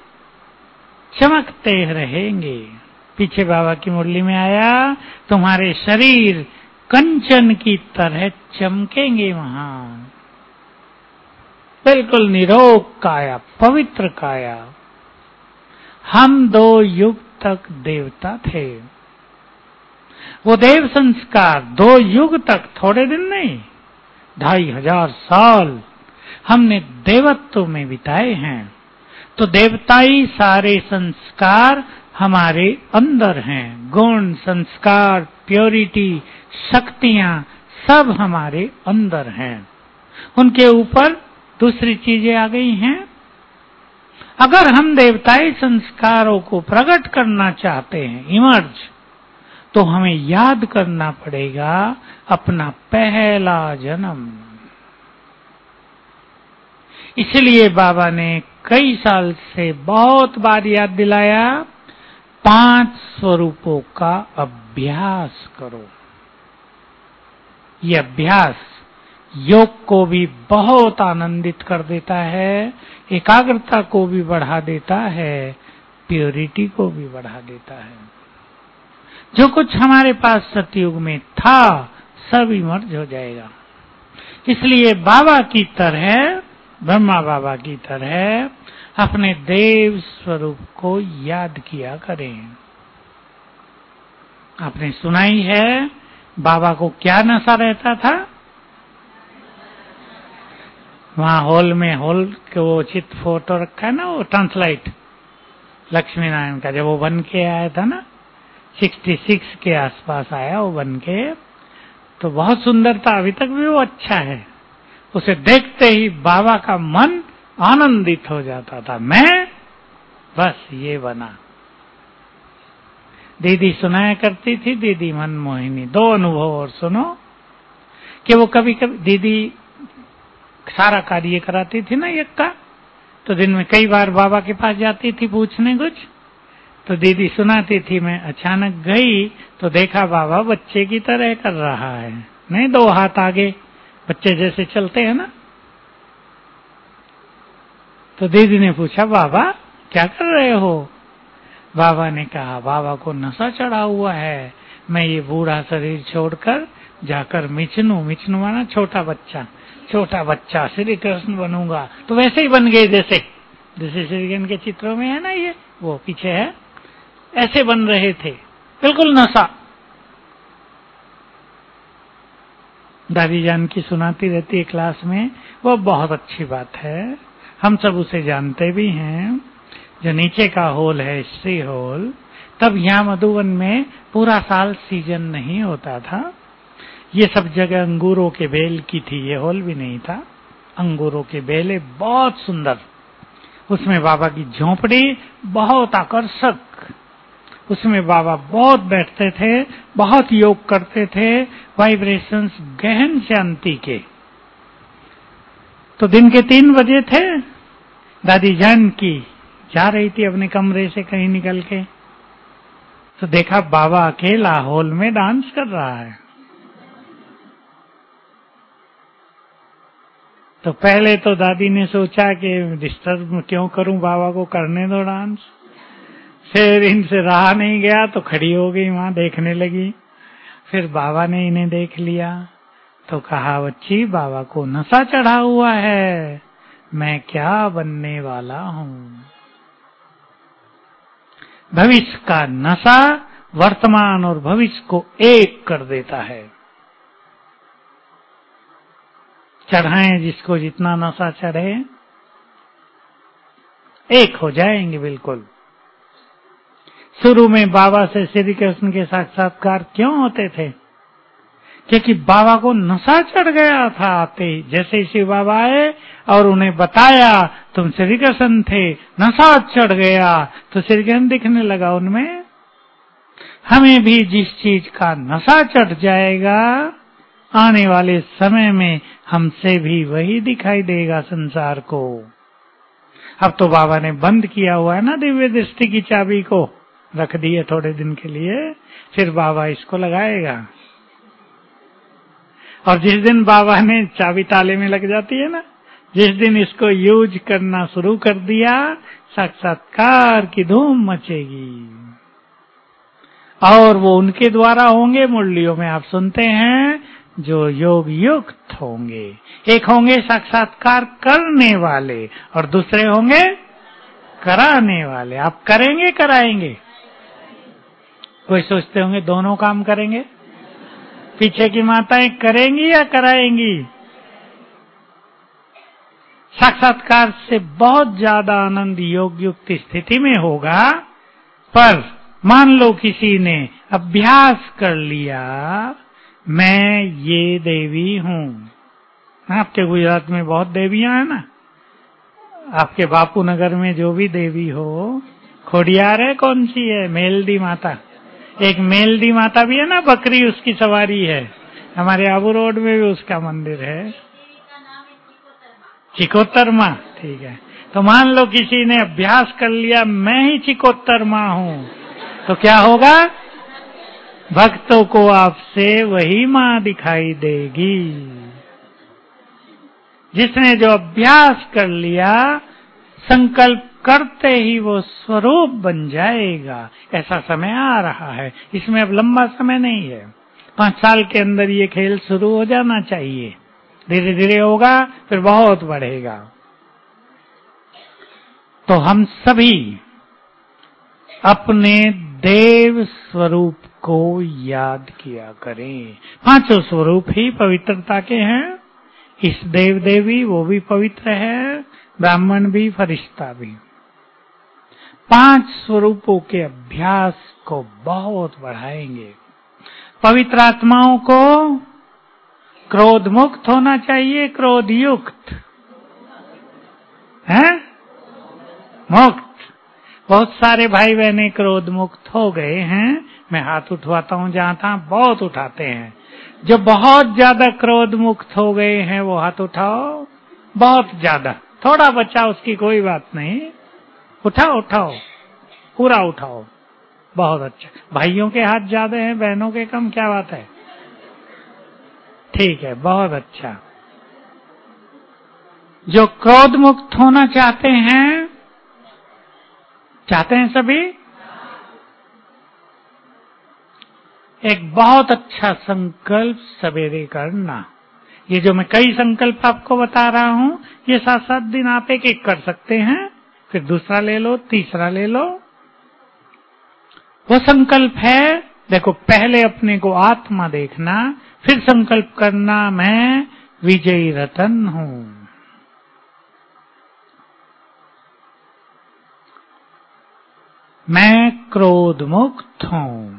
चमकते रहेंगे। पीछे बाबा की मुरली में आया, तुम्हारे शरीर कंचन की तरह चमकेंगे वहां। बिल्कुल निरोग काया, पवित्र काया। हम 2 युग तक देवता थे। वो देव संस्कार 2 युग तक, थोड़े दिन नहीं, 2500 साल हमने देवत्व में बिताए हैं। तो देवताई सारे संस्कार हमारे अंदर हैं। गुण, संस्कार, प्योरिटी, शक्तियां सब हमारे अंदर हैं। उनके ऊपर दूसरी चीजें आ गई हैं। अगर हम देवताई संस्कारों को प्रकट करना चाहते हैं, इमर्ज, तो हमें याद करना पड़ेगा अपना पहला जन्म। इसलिए बाबा ने कई साल से बहुत बार याद दिलाया, 5 स्वरूपों का अभ्यास करो। ये अभ्यास योग को भी बहुत आनंदित कर देता है, एकाग्रता को भी बढ़ा देता है, प्योरिटी को भी बढ़ा देता है। जो कुछ हमारे पास सतयुग में था सब इमर्ज हो जाएगा। इसलिए बाबा की तरह, ब्रह्मा बाबा की तरह अपने देव स्वरूप को याद किया करें। आपने सुना ही है बाबा को क्या नशा रहता था। वहां हॉल में, हॉल के वो चित्र फोटो रखा है ना, वो ट्रांसलाइट लक्ष्मी नारायण का, जब वो बन के आया था ना, 66 के आसपास आया वो बन के, तो बहुत सुंदर था। अभी तक भी वो अच्छा है। उसे देखते ही बाबा का मन आनंदित हो जाता था, मैं बस ये बना। दीदी सुनाया करती थी, दीदी मनमोहिनी, 2 अनुभव और सुनो, कि वो कभी कभी दीदी सारा कार्य कराती थी ना यज्ञ का, तो दिन में कई बार बाबा के पास जाती थी पूछने कुछ, तो दीदी सुनाती थी। मैं अचानक गई तो देखा बाबा बच्चे की तरह कर रहा है, नहीं 2 हाथ आगे, बच्चे जैसे चलते हैं ना। तो दीदी ने पूछा, बाबा क्या कर रहे हो? बाबा ने कहा, बाबा को नशा चढ़ा हुआ है, मैं ये बूढ़ा शरीर छोड़कर जाकर मिचनू, मिचनू माना छोटा बच्चा, छोटा बच्चा श्री कृष्ण बनूंगा। तो वैसे ही बन गए जैसे जैसे श्री कृष्ण के चित्रों में है ना, ये वो पीछे है, ऐसे बन रहे थे, बिल्कुल नशा। दादी जान की सुनाती रहती है क्लास में, वो बहुत अच्छी बात है, हम सब उसे जानते भी हैं। जो नीचे का हॉल है श्री हॉल, तब यहाँ मधुबन में पूरा साल सीजन नहीं होता था। ये सब जगह अंगूरों के बेल की थी, ये हॉल भी नहीं था। अंगूरों के बेले बहुत सुंदर, उसमें बाबा की झोंपड़ी बहुत आकर्षक, उसमें बाबा बहुत बैठते थे, बहुत योग करते थे, वाइब्रेशंस गहन शांति के। तो दिन के 3 बजे थे, दादी जान की जा रही थी अपने कमरे से कहीं निकल के, तो देखा बाबा अकेला हॉल में डांस कर रहा है। तो पहले तो दादी ने सोचा कि डिस्टर्ब क्यों करूं बाबा को, करने दो डांस। फिर इनसे रहा नहीं गया तो खड़ी हो गई वहां देखने लगी। फिर बाबा ने इन्हें देख लिया तो कहा, बच्ची बाबा को नशा चढ़ा हुआ है, मैं क्या बनने वाला हूं। भविष्य का नशा वर्तमान और भविष्य को एक कर देता है। चढ़ाएं जिसको जितना नशा चढ़े, एक हो जाएंगे बिल्कुल। शुरू में बाबा से श्री कृष्ण के साक्षात्कार क्यों होते थे? क्योंकि बाबा को नशा चढ़ गया था आते ही। जैसे ही शिव बाबा आए और उन्हें बताया तुम श्री कृष्ण थे, नशा चढ़ गया, तो श्री कृष्ण दिखने लगा उनमें। हमें भी जिस चीज का नशा चढ़ जाएगा, आने वाले समय में हमसे भी वही दिखाई देगा संसार को। अब तो बाबा ने बंद किया हुआ है ना दिव्य दृष्टि की चाबी को, रख दिए थोड़े दिन के लिए, फिर बाबा इसको लगाएगा। और जिस दिन बाबा ने चाबी ताले में लग जाती है ना, जिस दिन इसको यूज करना शुरू कर दिया, साक्षात्कार की धूम मचेगी। और वो उनके द्वारा होंगे, मुरलियों में आप सुनते हैं, जो योग युक्त होंगे। एक होंगे साक्षात्कार करने वाले और दूसरे होंगे कराने वाले। आप करेंगे कराएंगे? कोई सोचते होंगे दोनों काम करेंगे। पीछे की माताएं करेंगी या कराएंगी? साक्षात्कार से बहुत ज्यादा आनंद योग युक्त स्थिति में होगा। पर मान लो किसी ने अभ्यास कर लिया, मैं ये देवी हूँ। आपके गुजरात में बहुत देवियां हैं ना। आपके बापू नगर में जो भी देवी हो, खोडियार है, कौन सी है? मेलदी माता। एक मेलदी माता भी है ना, बकरी उसकी सवारी है। हमारे आबू रोड में भी उसका मंदिर है, चिकोत्तर माँ। ठीक है, तो मान लो किसी ने अभ्यास कर लिया, मैं ही चिकोत्तर माँ हूँ, तो क्या होगा? भक्तों को आपसे वही माँ दिखाई देगी। जिसने जो अभ्यास कर लिया, संकल्प करते ही वो स्वरूप बन जाएगा। ऐसा समय आ रहा है, इसमें अब लंबा समय नहीं है। 5 साल के अंदर ये खेल शुरू हो जाना चाहिए। धीरे धीरे होगा, फिर बहुत बढ़ेगा। तो हम सभी अपने देव स्वरूप को याद किया करें। 5 स्वरूप ही पवित्रता के हैं। इस देव देवी वो भी पवित्र है, ब्राह्मण भी, फरिश्ता भी। 5 स्वरूपों के अभ्यास को बहुत बढ़ाएंगे। पवित्र आत्माओं को क्रोध मुक्त होना चाहिए, क्रोध युक्त है, मुक्त। बहुत सारे भाई बहने क्रोध मुक्त हो गए हैं। मैं हाथ उठवाता हूँ, जहाँ तहाँ बहुत उठाते हैं। जो बहुत ज्यादा क्रोध मुक्त हो गए हैं वो हाथ उठाओ। बहुत ज्यादा, थोड़ा बचा उसकी कोई बात नहीं, उठाओ उठाओ, पूरा उठाओ। बहुत अच्छा। भाइयों के हाथ ज्यादा हैं, बहनों के कम, क्या बात है? ठीक है, बहुत अच्छा। जो क्रोध मुक्त होना चाहते हैं सभी, एक बहुत अच्छा संकल्प सवेरे करना। ये जो मैं कई संकल्प आपको बता रहा हूँ, ये 7-7 दिन आप एक एक कर सकते हैं, फिर दूसरा ले लो, तीसरा ले लो। वो संकल्प है, देखो, पहले अपने को आत्मा देखना, फिर संकल्प करना, मैं विजयी रतन हूँ। मैं क्रोध मुक्त हूँ।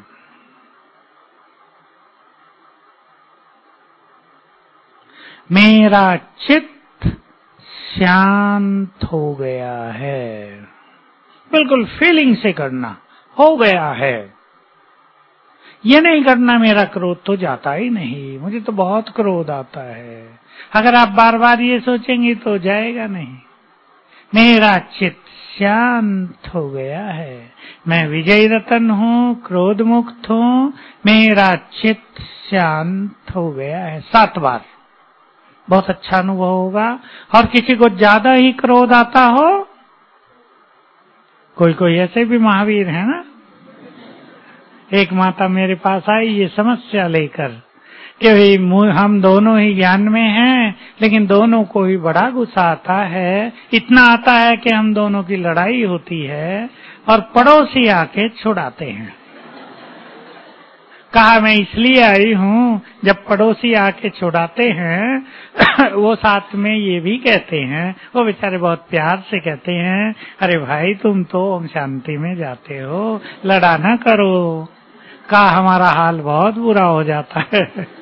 मेरा चित्त शांत हो गया है। बिल्कुल फीलिंग से करना, हो गया है। ये नहीं करना मेरा क्रोध तो जाता ही नहीं, मुझे तो बहुत क्रोध आता है। अगर आप बार बार ये सोचेंगे तो जाएगा नहीं। मेरा चित्त शांत हो गया है, मैं विजयी रतन हूँ, क्रोध मुक्त हूँ, मेरा चित्त शांत हो गया है। 7 बार, बहुत अच्छा अनुभव होगा। और किसी को ज्यादा ही क्रोध आता हो, कोई कोई ऐसे भी महावीर है ना। एक माता मेरे पास आई ये समस्या लेकर कि भाई हम दोनों ही ज्ञान में हैं, लेकिन दोनों को ही बड़ा गुस्सा आता है। इतना आता है कि हम दोनों की लड़ाई होती है और पड़ोसी आके छुड़ाते हैं। कहा मैं इसलिए आई हूँ, जब पड़ोसी आके छुड़ाते हैं वो साथ में ये भी कहते हैं, वो बेचारे बहुत प्यार से कहते हैं, अरे भाई तुम तो ओम शांति में जाते हो, लड़ा ना करो। कहा हमारा हाल बहुत बुरा हो जाता है।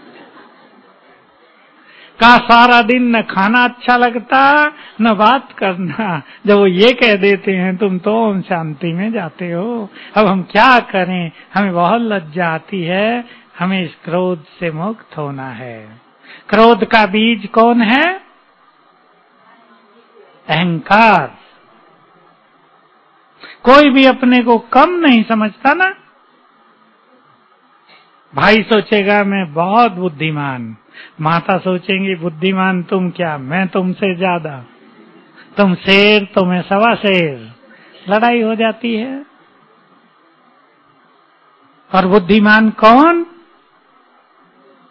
कहा सारा दिन न खाना अच्छा लगता न बात करना, जब वो ये कह देते हैं तुम तो ओम शांति में जाते हो। अब हम क्या करें, हमें बहुत लज्जा आती है। हमें इस क्रोध से मुक्त होना है। क्रोध का बीज कौन है? अहंकार। कोई भी अपने को कम नहीं समझता ना। भाई सोचेगा मैं बहुत बुद्धिमान, माता सोचेंगी बुद्धिमान तुम क्या, मैं तुमसे ज्यादा, तुम शेर तो मैं 1.25 शेर। लड़ाई हो जाती है। और बुद्धिमान कौन?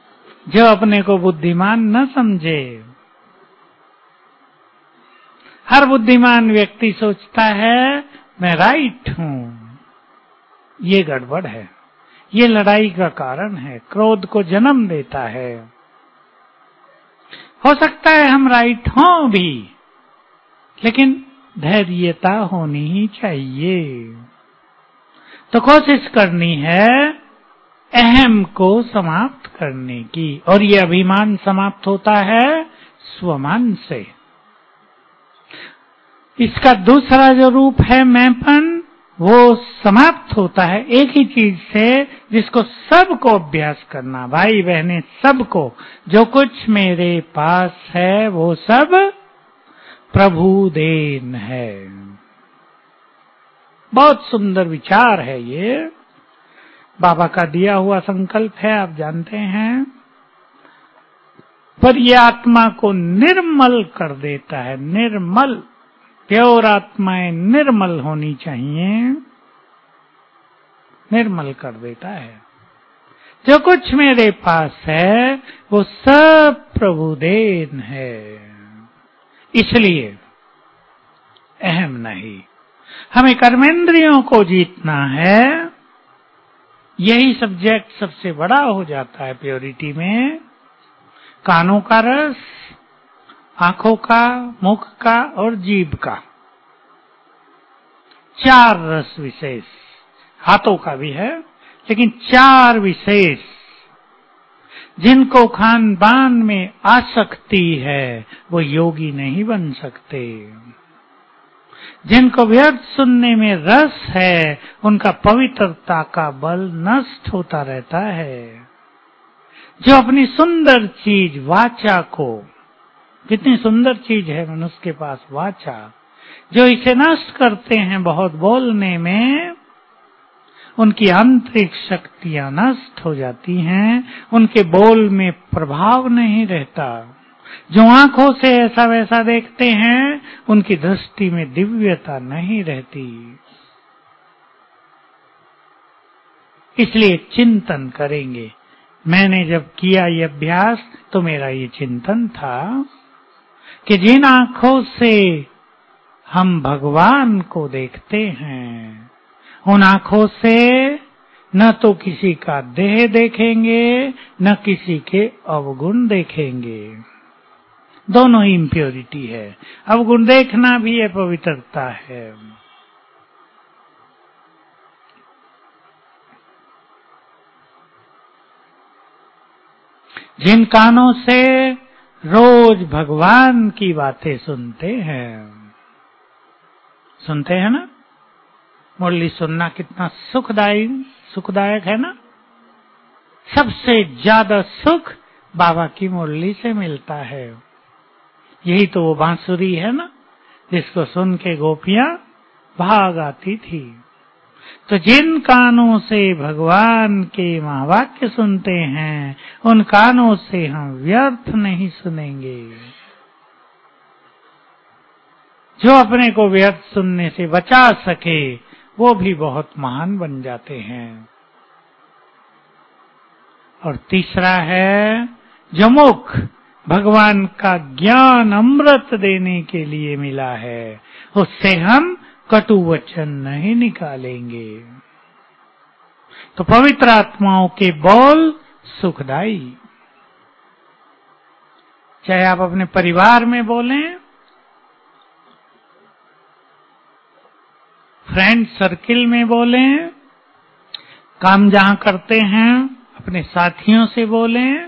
जो अपने को बुद्धिमान न समझे। हर बुद्धिमान व्यक्ति सोचता है मैं राइट हूं। ये गड़बड़ है, ये लड़ाई का कारण है, क्रोध को जन्म देता है। हो सकता है हम राइट हों भी, लेकिन धैर्यता होनी ही चाहिए। तो कोशिश करनी है अहम को समाप्त करने की, और ये अभिमान समाप्त होता है स्वमान से। इसका दूसरा जो रूप है मैंपन, वो समाप्त होता है एक ही चीज से जिसको सबको अभ्यास करना, भाई बहने सबको। जो कुछ मेरे पास है वो सब प्रभु देन है। बहुत सुंदर विचार है ये, बाबा का दिया हुआ संकल्प है, आप जानते हैं। पर ये आत्मा को निर्मल कर देता है, निर्मल। प्योर आत्माएं निर्मल होनी चाहिए, निर्मल कर देता है। जो कुछ मेरे पास है वो सब प्रभु देन है, इसलिए अहम नहीं। हमें कर्मेंद्रियों को जीतना है, यही सब्जेक्ट सबसे बड़ा हो जाता है प्योरिटी में। कानों का रस, आंखों का, मुख का और जीभ का, 4 रस विशेष। हाथों का भी है, लेकिन 4 विशेष जिनको खान पान में आसक्ति है वो योगी नहीं बन सकते। जिनको व्यर्थ सुनने में रस है उनका पवित्रता का बल नष्ट होता रहता है। जो अपनी सुंदर चीज वाचा को, कितनी सुंदर चीज है मनुष्य के पास वाचा, जो इसे नष्ट करते हैं बहुत बोलने में, उनकी आंतरिक शक्तियां नष्ट हो जाती हैं, उनके बोल में प्रभाव नहीं रहता। जो आंखों से ऐसा वैसा देखते हैं उनकी दृष्टि में दिव्यता नहीं रहती। इसलिए चिंतन करेंगे। मैंने जब किया ये अभ्यास तो मेरा ये चिंतन था कि जिन आंखों से हम भगवान को देखते हैं, उन आंखों से न तो किसी का देह देखेंगे न किसी के अवगुण देखेंगे। दोनों ही इम्प्योरिटी है। अवगुण देखना भी अपवित्रता है। जिन कानों से रोज भगवान की बातें सुनते हैं ना, मुरली सुनना कितना सुखदायक है ना। सबसे ज्यादा सुख बाबा की मुरली से मिलता है। यही तो वो बांसुरी है ना जिसको सुन के गोपियां भाग आती थी। तो जिन कानों से भगवान के महावाक्य सुनते हैं उन कानों से हम व्यर्थ नहीं सुनेंगे। जो अपने को व्यर्थ सुनने से बचा सके वो भी बहुत महान बन जाते हैं। और तीसरा है जो मुख भगवान का ज्ञान अमृत देने के लिए मिला है, उससे हम कटु वचन नहीं निकालेंगे। तो पवित्र आत्माओं के बोल सुखदाई, चाहे आप अपने परिवार में बोलें, फ्रेंड सर्किल में बोलें, काम जहां करते हैं अपने साथियों से बोलें,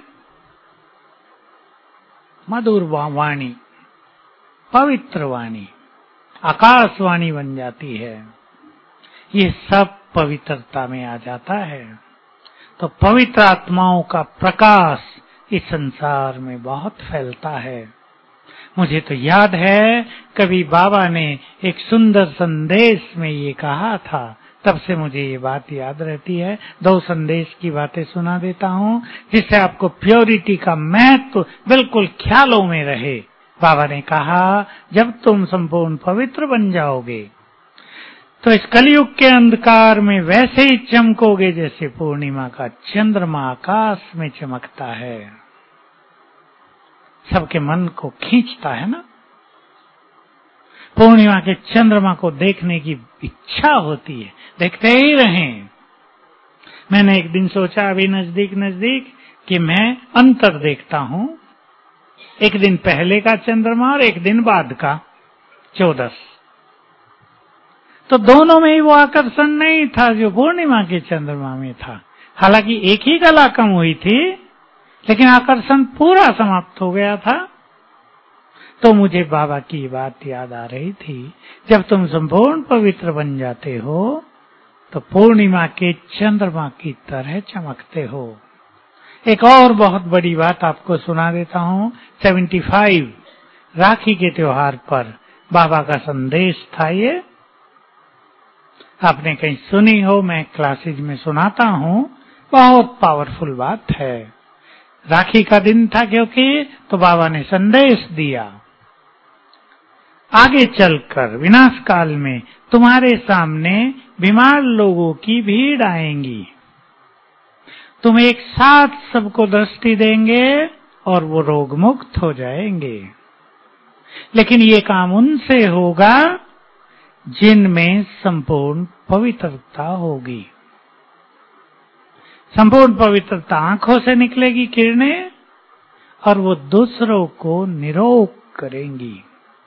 मधुर वाणी, पवित्र वाणी, आकाशवाणी बन जाती है। ये सब पवित्रता में आ जाता है। तो पवित्र आत्माओं का प्रकाश इस संसार में बहुत फैलता है। मुझे तो याद है कभी बाबा ने एक सुंदर संदेश में ये कहा था, तब से मुझे ये बात याद रहती है। 2 संदेश की बातें सुना देता हूँ जिससे आपको प्योरिटी का महत्व बिल्कुल ख्यालों में रहे। बाबा ने कहा जब तुम संपूर्ण पवित्र बन जाओगे तो इस कलयुग के अंधकार में वैसे ही चमकोगे जैसे पूर्णिमा का चंद्रमा आकाश में चमकता है। सबके मन को खींचता है ना। पूर्णिमा के चंद्रमा को देखने की इच्छा होती है, देखते ही रहें। मैंने एक दिन सोचा अभी नजदीक नजदीक कि मैं अंतर देखता हूं, एक दिन पहले का चंद्रमा और एक दिन बाद का 14। तो दोनों में ही वो आकर्षण नहीं था जो पूर्णिमा के चंद्रमा में था। हालांकि एक ही कला कम हुई थी, लेकिन आकर्षण पूरा समाप्त हो गया था। तो मुझे बाबा की बात याद आ रही थी, जब तुम संपूर्ण पवित्र बन जाते हो तो पूर्णिमा के चंद्रमा की तरह चमकते हो। एक और बहुत बड़ी बात आपको सुना देता हूँ। 75 राखी के त्योहार पर बाबा का संदेश था, ये आपने कहीं सुनी हो, मैं क्लासेज में सुनाता हूँ। बहुत पावरफुल बात है। राखी का दिन था क्योंकि तो बाबा ने संदेश दिया, आगे चलकर विनाश काल में तुम्हारे सामने बीमार लोगों की भीड़ आएंगी, तुम एक साथ सबको दृष्टि देंगे और वो रोग मुक्त हो जाएंगे। लेकिन ये काम उनसे होगा जिनमें संपूर्ण पवित्रता होगी। संपूर्ण पवित्रता आंखों से निकलेगी किरणें और वो दूसरों को निरोग करेंगी।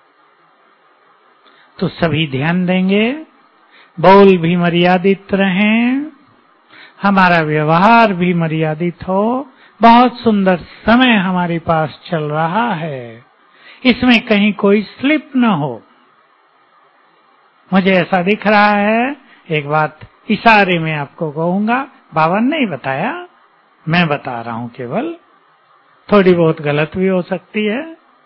तो सभी ध्यान देंगे, बोल भी मर्यादित रहें, हमारा व्यवहार भी मर्यादित हो। बहुत सुंदर समय हमारे पास चल रहा है, इसमें कहीं कोई स्लिप न हो। मुझे ऐसा दिख रहा है, एक बात इशारे में आपको कहूंगा, बाबा ने नहीं बताया, मैं बता रहा हूं केवल, थोड़ी बहुत गलत भी हो सकती है,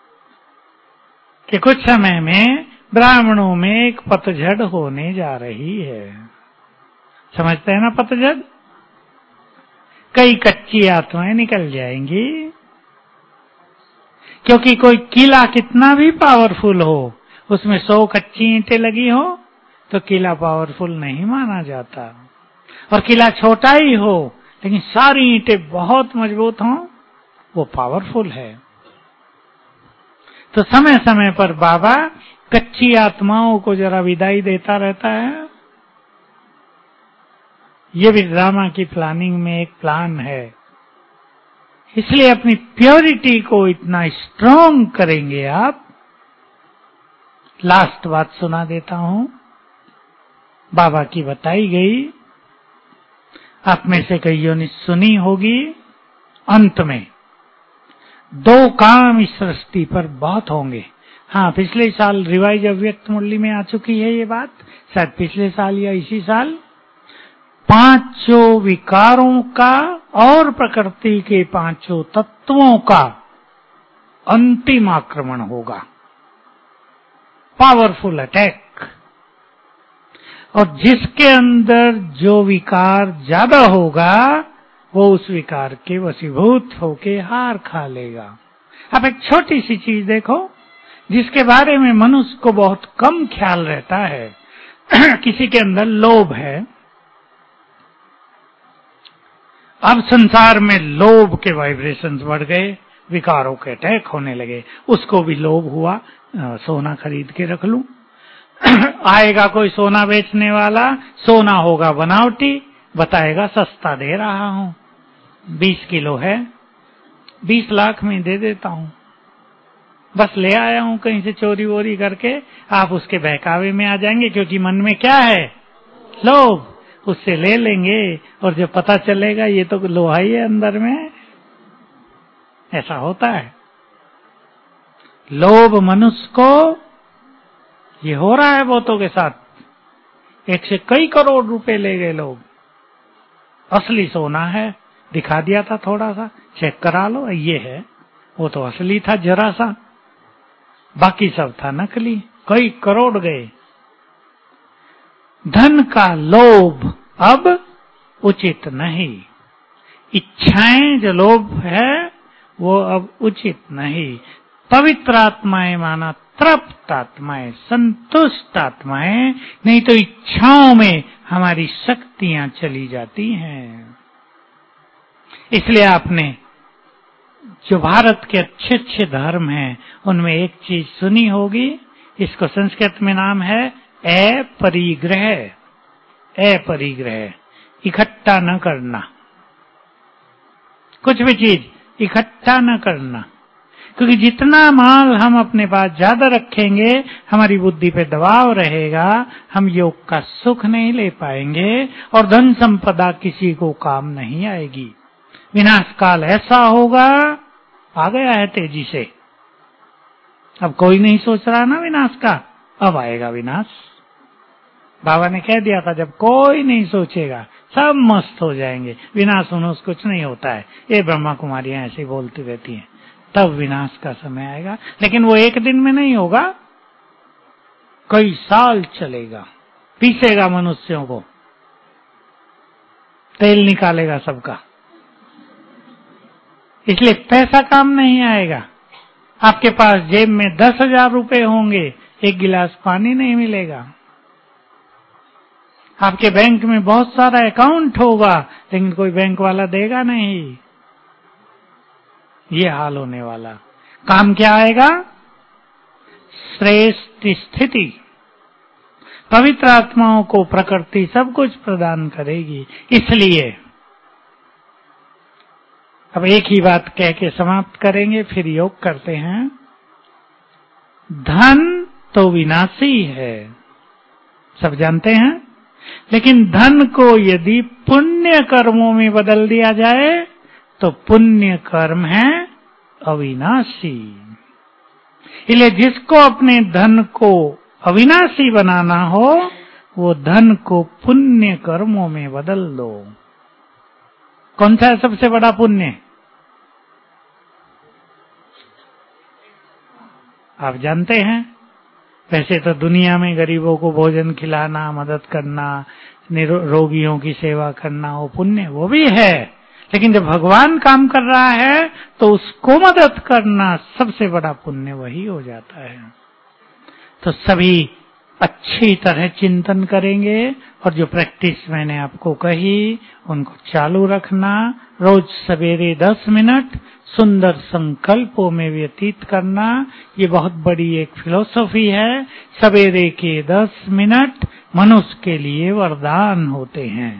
कि कुछ समय में ब्राह्मणों में एक पतझड़ होने जा रही है। समझते हैं ना पतझड़? कई कच्ची आत्माएं निकल जाएंगी, क्योंकि कोई किला कितना भी पावरफुल हो, उसमें 100 कच्ची ईंटें लगी हो तो किला पावरफुल नहीं माना जाता। और किला छोटा ही हो लेकिन सारी ईंटें बहुत मजबूत हों, वो पावरफुल है। तो समय समय पर बाबा कच्ची आत्माओं को जरा विदाई देता रहता है। ये भी ड्रामा की प्लानिंग में एक प्लान है। इसलिए अपनी प्योरिटी को इतना स्ट्रांग करेंगे आप। लास्ट बात सुना देता हूं, बाबा की बताई गई, आप में से कईयों ने सुनी होगी। अंत में 2 काम इस सृष्टि पर बहुत होंगे। हाँ, पिछले साल रिवाइज अव्यक्त मुरली में आ चुकी है ये बात, शायद पिछले साल या इसी साल। 5 विकारों का और प्रकृति के 5 तत्वों का अंतिम आक्रमण होगा, पावरफुल अटैक। और जिसके अंदर जो विकार ज्यादा होगा वो उस विकार के वशीभूत होके हार खा लेगा। अब एक छोटी सी चीज देखो, जिसके बारे में मनुष्य को बहुत कम ख्याल रहता है। किसी के अंदर लोभ है, अब संसार में लोभ के वाइब्रेशंस बढ़ गए, विकारों के अटैक होने लगे। उसको भी लोभ हुआ, सोना खरीद के रख लूं। आएगा कोई सोना बेचने वाला, सोना होगा बनावटी, बताएगा सस्ता दे रहा हूं, 20 किलो है, 20 लाख में दे देता हूं, बस ले आया हूं कहीं से चोरी वोरी करके। आप उसके बहकावे में आ जाएंगे, क्योंकि मन में क्या है? लोभ। उससे ले लेंगे और जब पता चलेगा ये तो लोहा ही है अंदर में। ऐसा होता है। लोभ मनुष्य को, ये हो रहा है बहुतों के साथ, एक से कई करोड़ रुपए ले गए लोग। असली सोना है, दिखा दिया था थोड़ा सा, चेक करा लो, ये है। वो तो असली था जरा सा, बाकी सब था नकली, कई करोड़ गए। धन का लोभ अब उचित नहीं, इच्छाएं जो लोभ है वो अब उचित नहीं। पवित्र आत्माएं माना तृप्त आत्माएं, संतुष्ट आत्माएं, नहीं तो इच्छाओं में हमारी शक्तियां चली जाती हैं। इसलिए आपने जो भारत के अच्छे अच्छे धर्म हैं उनमें एक चीज सुनी होगी, इसको संस्कृत में नाम है अपरिग्रह। अपरिग्रह, इकट्ठा न करना, कुछ भी चीज इकट्ठा न करना, क्योंकि जितना माल हम अपने पास ज्यादा रखेंगे हमारी बुद्धि पे दबाव रहेगा, हम योग का सुख नहीं ले पाएंगे और धन संपदा किसी को काम नहीं आएगी। विनाश काल ऐसा होगा, आ गया है तेजी से। अब कोई नहीं सोच रहा ना विनाश का, अब आएगा विनाश। बाबा ने कह दिया था जब कोई नहीं सोचेगा सब मस्त हो जाएंगे, विनाश होने से कुछ नहीं होता है। ये ब्रह्मा कुमारियां ऐसे बोलती रहती हैं, तब विनाश का समय आएगा। लेकिन वो एक दिन में नहीं होगा, कई साल चलेगा, पीसेगा मनुष्यों को, तेल निकालेगा सबका। इसलिए पैसा काम नहीं आएगा। आपके पास जेब में 10,000 रुपए होंगे, एक गिलास पानी नहीं मिलेगा। आपके बैंक में बहुत सारा अकाउंट होगा, लेकिन कोई बैंक वाला देगा नहीं। ये हाल होने वाला। काम क्या आएगा? श्रेष्ठ स्थिति। पवित्र आत्माओं को प्रकृति सब कुछ प्रदान करेगी। इसलिए अब एक ही बात कह के समाप्त करेंगे, फिर योग करते हैं। धन तो विनाशी है, सब जानते हैं, लेकिन धन को यदि पुण्य कर्मों में बदल दिया जाए तो पुण्य कर्म है अविनाशी। इसलिए जिसको अपने धन को अविनाशी बनाना हो, वो धन को पुण्य कर्मों में बदल दो। कौन सा है सबसे बड़ा पुण्य? आप जानते हैं। वैसे तो दुनिया में गरीबों को भोजन खिलाना, मदद करना, रोगियों की सेवा करना वो पुण्य, वो भी है। लेकिन जब भगवान काम कर रहा है तो उसको मदद करना सबसे बड़ा पुण्य वही हो जाता है। तो सभी अच्छी तरह चिंतन करेंगे और जो प्रैक्टिस मैंने आपको कही उनको चालू रखना। रोज सवेरे 10 मिनट सुंदर संकल्पों में व्यतीत करना, ये बहुत बड़ी एक फिलॉसफी है। सवेरे के 10 मिनट मनुष्य के लिए वरदान होते हैं।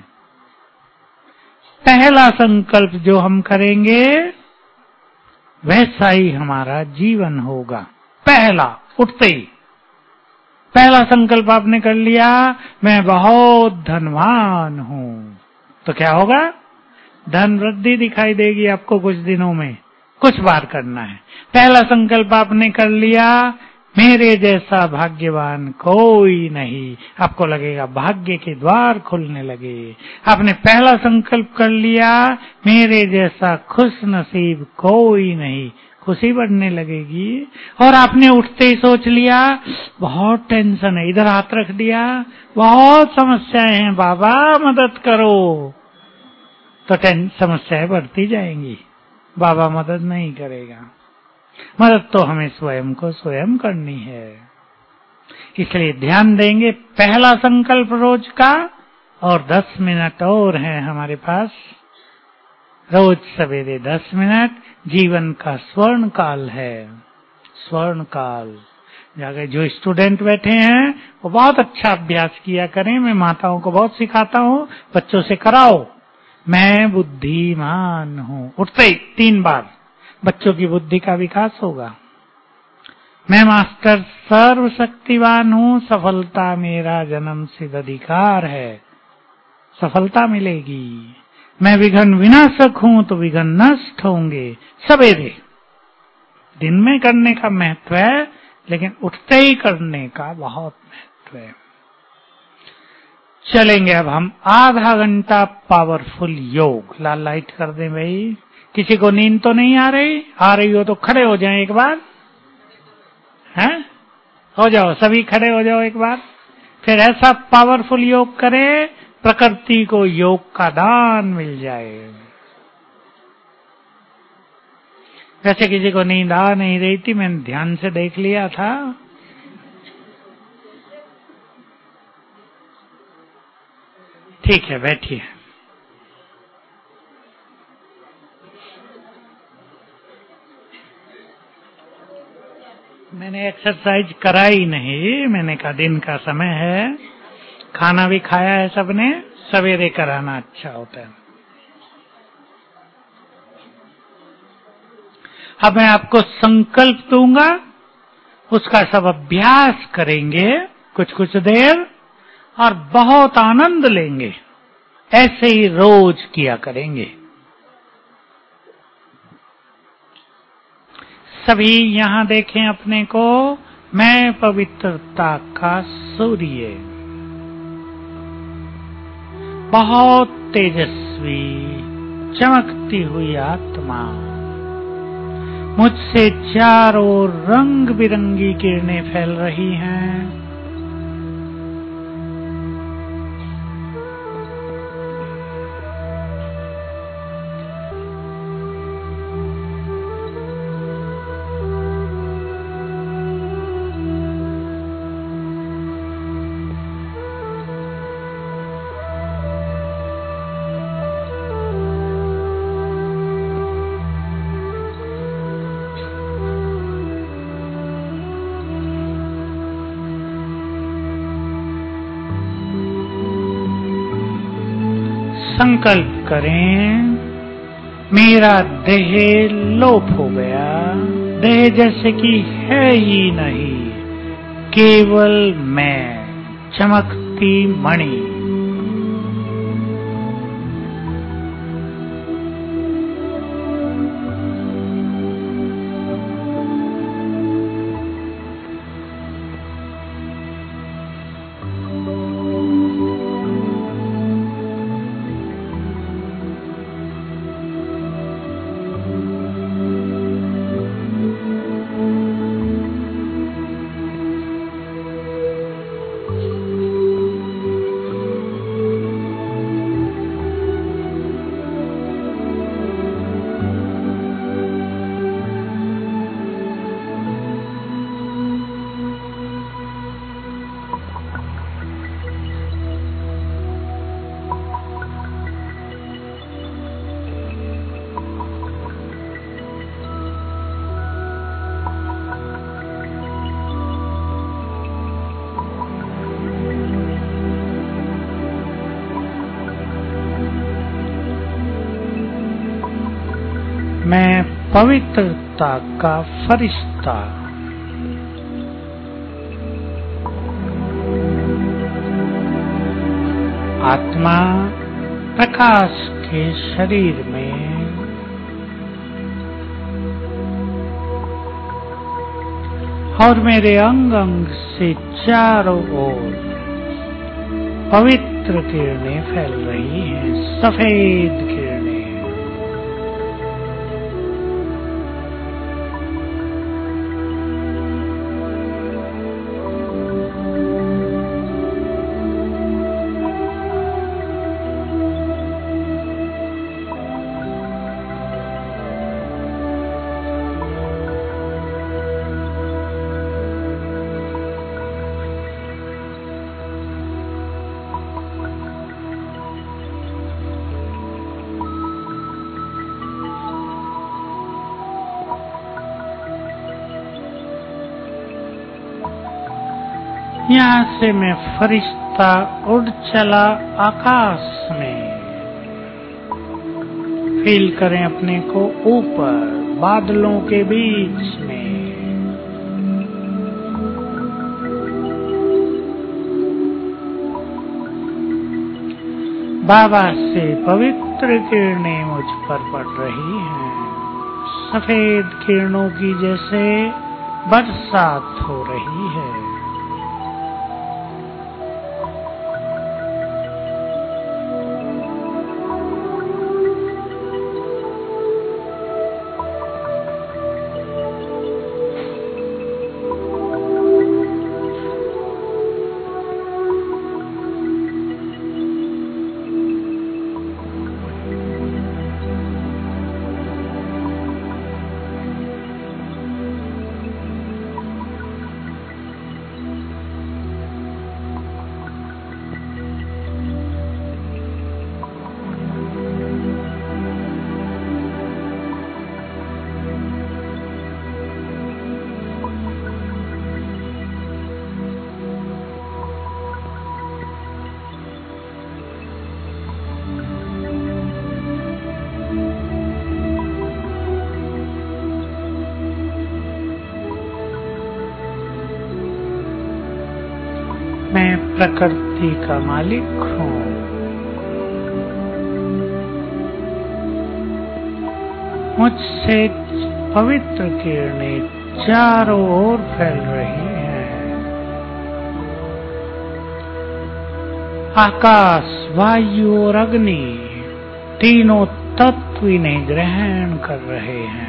पहला संकल्प जो हम करेंगे वैसा ही हमारा जीवन होगा। पहला, उठते ही पहला संकल्प आपने कर लिया, मैं बहुत धनवान हूं, तो क्या होगा? धन वृद्धि दिखाई देगी आपको कुछ दिनों में। कुछ बार करना है। पहला संकल्प आपने कर लिया, मेरे जैसा भाग्यवान कोई नहीं, आपको लगेगा भाग्य के द्वार खुलने लगे। आपने पहला संकल्प कर लिया, मेरे जैसा खुश नसीब कोई नहीं, खुशी बढ़ने लगेगी। और आपने उठते ही सोच लिया, बहुत टेंशन है, इधर हाथ रख दिया, बहुत समस्याएं हैं बाबा मदद करो, तो समस्याएं बढ़ती जाएंगी, बाबा मदद नहीं करेगा। मदद तो हमें स्वयं को स्वयं करनी है। इसलिए ध्यान देंगे पहला संकल्प रोज का, और 10 मिनट और हैं हमारे पास। रोज सवेरे 10 मिनट जीवन का स्वर्ण काल है। स्वर्ण काल जाके जो स्टूडेंट बैठे हैं वो बहुत अच्छा अभ्यास किया करें। मैं माताओं को बहुत सिखाता हूँ, बच्चों से कराओ। मैं बुद्धिमान हूँ, उठते ही 3 बार बच्चों की बुद्धि का विकास होगा। मैं मास्टर सर्वशक्तिवान हूँ, सफलता मेरा जन्म सिद्ध अधिकार है, सफलता मिलेगी। मैं विघ्न विनाशक हूँ, तो विघ्न नष्ट होंगे। सवेरे दिन में करने का महत्व है, लेकिन उठते ही करने का बहुत महत्व है। चलेंगे अब हम आधा घंटा पावरफुल योग। लाल लाइट कर दें भाई। किसी को नींद तो नहीं आ रही? आ रही हो तो खड़े हो जाएं एक बार। हैं? हो जाओ, सभी खड़े हो जाओ एक बार। फिर ऐसा पावरफुल योग करें प्रकृति को योग का दान मिल जाए। वैसे किसी को नींद आ नहीं रही थी, मैंने ध्यान से देख लिया था। ठीक है, बैठिए। मैंने एक्सरसाइज करा ही नहीं। मैंने कहा दिन का समय है, खाना भी खाया है सबने, सवेरे कराना अच्छा होता है। अब मैं आपको संकल्प दूंगा, उसका सब अभ्यास करेंगे कुछ कुछ देर और बहुत आनंद लेंगे। ऐसे ही रोज किया करेंगे। सभी यहां देखें अपने को, मैं पवित्रता का सूर्य, बहुत तेजस्वी चमकती हुई आत्मा, मुझसे चारों ओर रंग बिरंगी किरणें फैल रही हैं। संकल्प करें, मेरा देह लोप हो गया, देह जैसे कि है ही नहीं, केवल मैं चमकती मणि। मैं पवित्रता का फरिश्ता, आत्मा प्रकाश के शरीर में, और मेरे अंग अंग से चारों ओर पवित्र किरणें फैल रही हैं, सफेद किरणें। यहाँ से मैं फरिश्ता उड़ चला आकाश में। फील करें अपने को ऊपर बादलों के बीच में। बाबा से पवित्र किरणें मुझ पर पड़ रही हैं, सफेद किरणों की जैसे बरसात हो रही है। प्रकृति का मालिक हूँ। मुझसे पवित्र किरणें चारों ओर फैल रही हैं। आकाश, वायु और अग्नि तीनों तत्व इन्हें ग्रहण कर रहे हैं।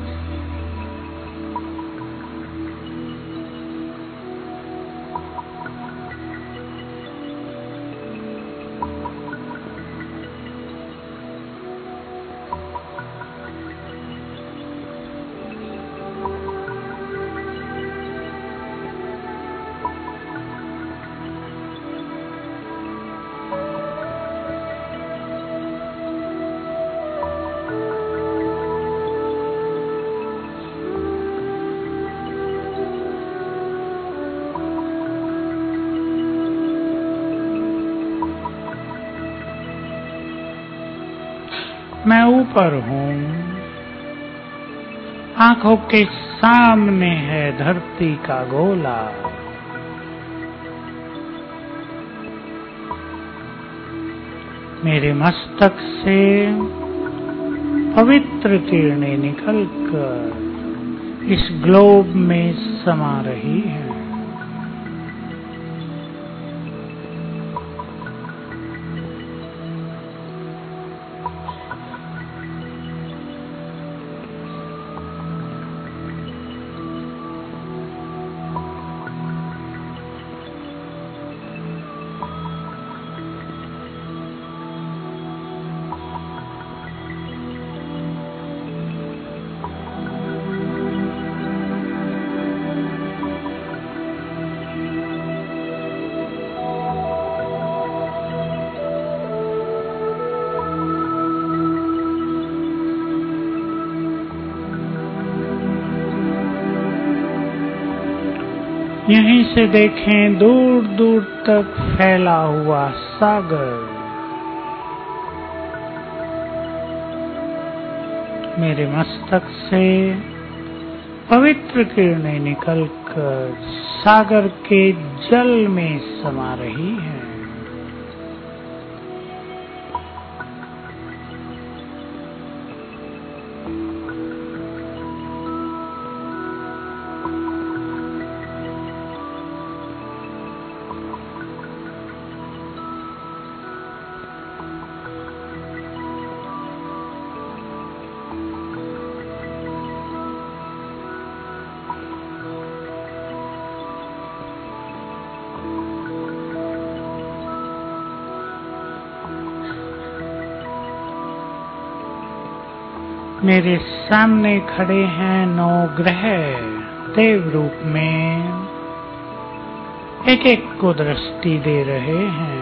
मैं ऊपर हूँ, आंखों के सामने है धरती का गोला। मेरे मस्तक से पवित्र किरणें निकलकर इस ग्लोब में समा रही हैं। यहीं से देखें दूर दूर तक फैला हुआ सागर। मेरे मस्तक से पवित्र किरणें निकलकर सागर के जल में समा रही हैं। मेरे सामने खड़े हैं 9 ग्रह देव रूप में, एक एक को दृष्टि दे रहे हैं।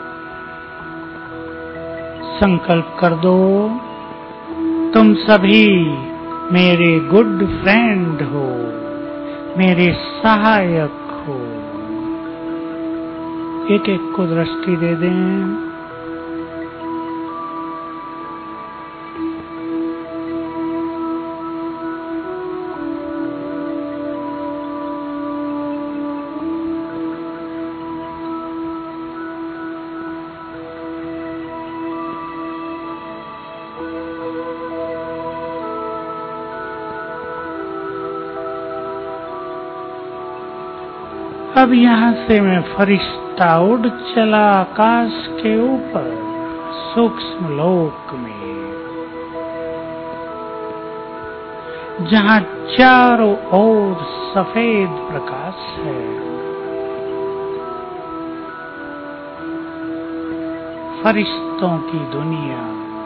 संकल्प कर दो, तुम सभी मेरे गुड फ्रेंड हो, मेरे सहायक हो। एक एक को दृष्टि दे दें। अब यहाँ से मैं फरिश्ता उड़ चला आकाश के ऊपर सूक्ष्म लोक में, जहाँ चारों ओर सफेद प्रकाश है। फरिश्तों की दुनिया।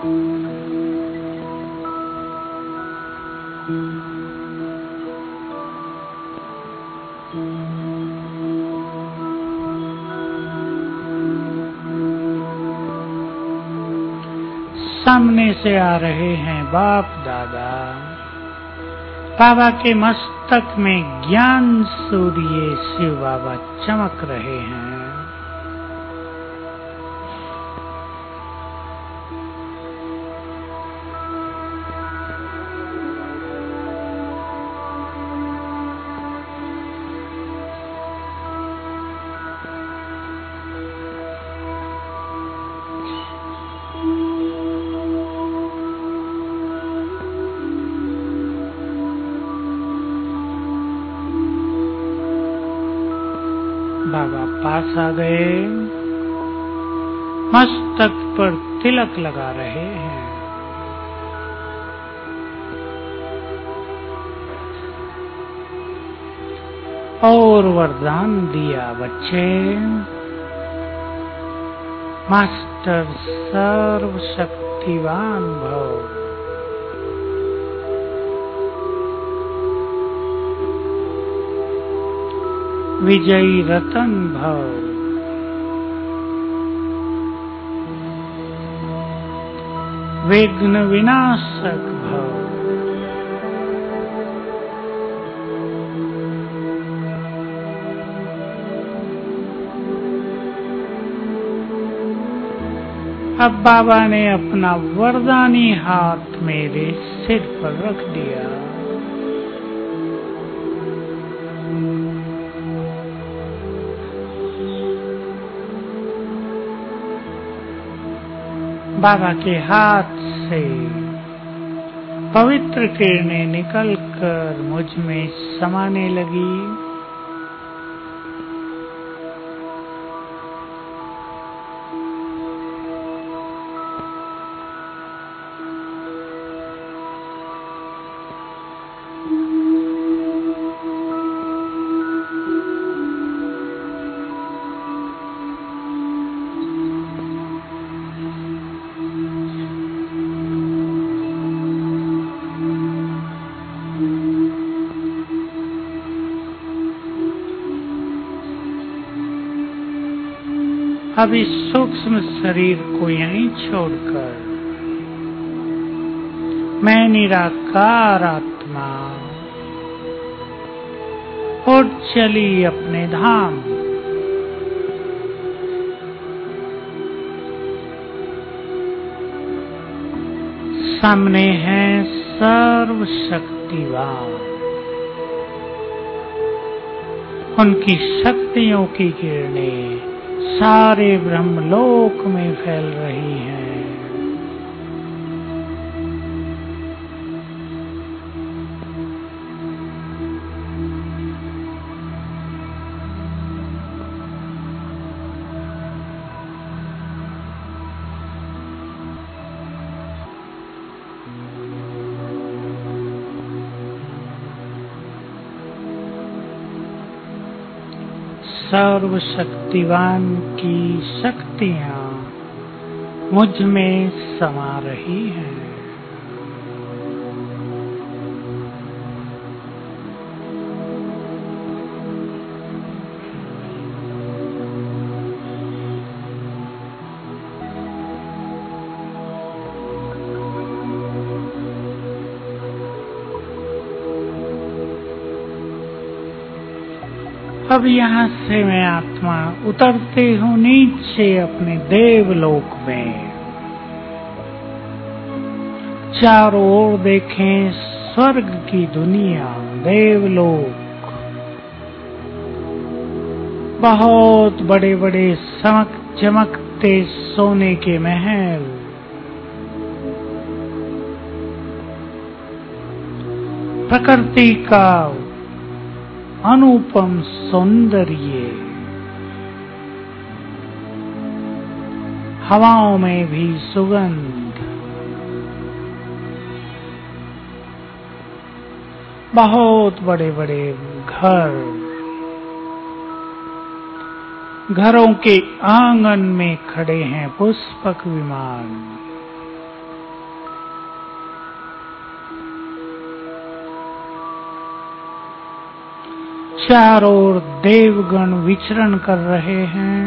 सामने से आ रहे हैं बाप दादा। बाबा के मस्तक में ज्ञान सूर्य शिव बाबा चमक रहे हैं। बाबा पास आ गए, मस्तक पर तिलक लगा रहे हैं। और वरदान दिया, बच्चे, मास्टर सर्वशक्तिवान भव, विजयी रतन भव, विघ्न विनाशक भव। अब बाबा ने अपना वरदानी हाथ मेरे सिर पर रख दिया। बाबा के हाथ से पवित्र किरणें निकलकर मुझ में समाने लगी। अब इस सूक्ष्म शरीर को यहीं छोड़कर मैं निराकार आत्मा उड़ चली अपने धाम। सामने है सर्वशक्तिवान, उनकी शक्तियों की किरणें सारे ब्रह्मलोक में फैल रही हैं। सर्वशक्तिवान की शक्तियां मुझ में समा रही हैं। अब यहाँ से मैं आत्मा उतरती हूँ नीचे अपने देवलोक में। चारों ओर देखें स्वर्ग की दुनिया, देवलोक, बहुत बड़े बड़े चमकते सोने के महल, प्रकृति का अनुपम सौंदर्य, हवाओं में भी सुगंध, बहुत बड़े बड़े घर, घरों के आंगन में खड़े हैं पुष्पक विमान। चारों ओर देवगण विचरण कर रहे हैं।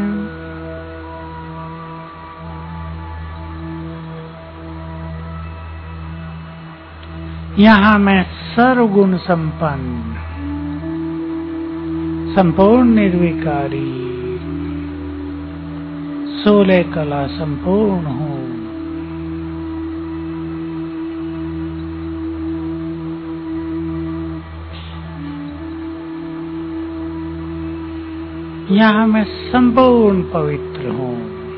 यहाँ मैं सर्वगुण संपन्न, संपूर्ण निर्विकारी, 16 कला संपूर्ण हूँ। यहाँ मैं संपूर्ण पवित्र हूँ।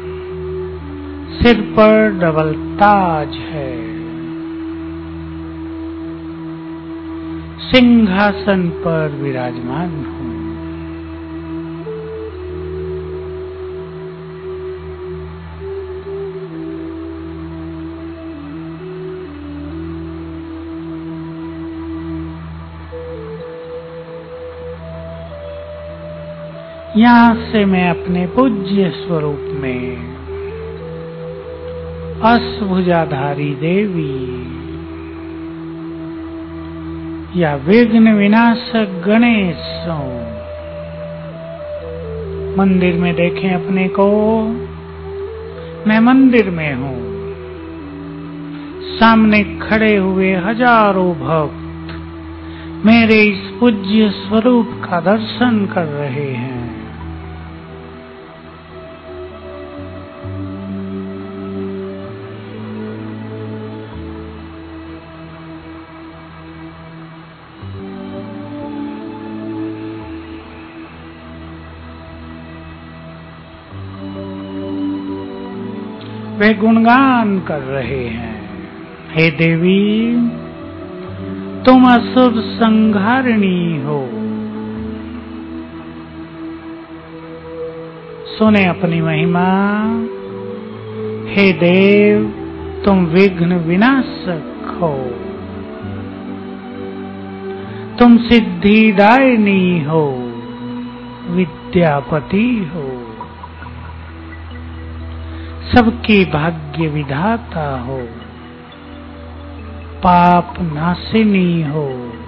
सिर पर डबल ताज है, सिंहासन पर विराजमान हूँ। यहाँ से मैं अपने पूज्य स्वरूप में अष्टभुजाधारी देवी या विघ्न विनाशक गणेश हूँ। मंदिर में देखें अपने को, मैं मंदिर में हूँ। सामने खड़े हुए हजारों भक्त मेरे इस पूज्य स्वरूप का दर्शन कर रहे हैं। वे गुणगान कर रहे हैं, हे देवी तुम असुर संहारिणी हो। सुने अपनी महिमा, हे देव तुम विघ्न विनाशक हो। तुम सिद्धिदायिनी हो, विद्यापति हो, सबके भाग्य विधाता हो, पाप नाशिनी हो,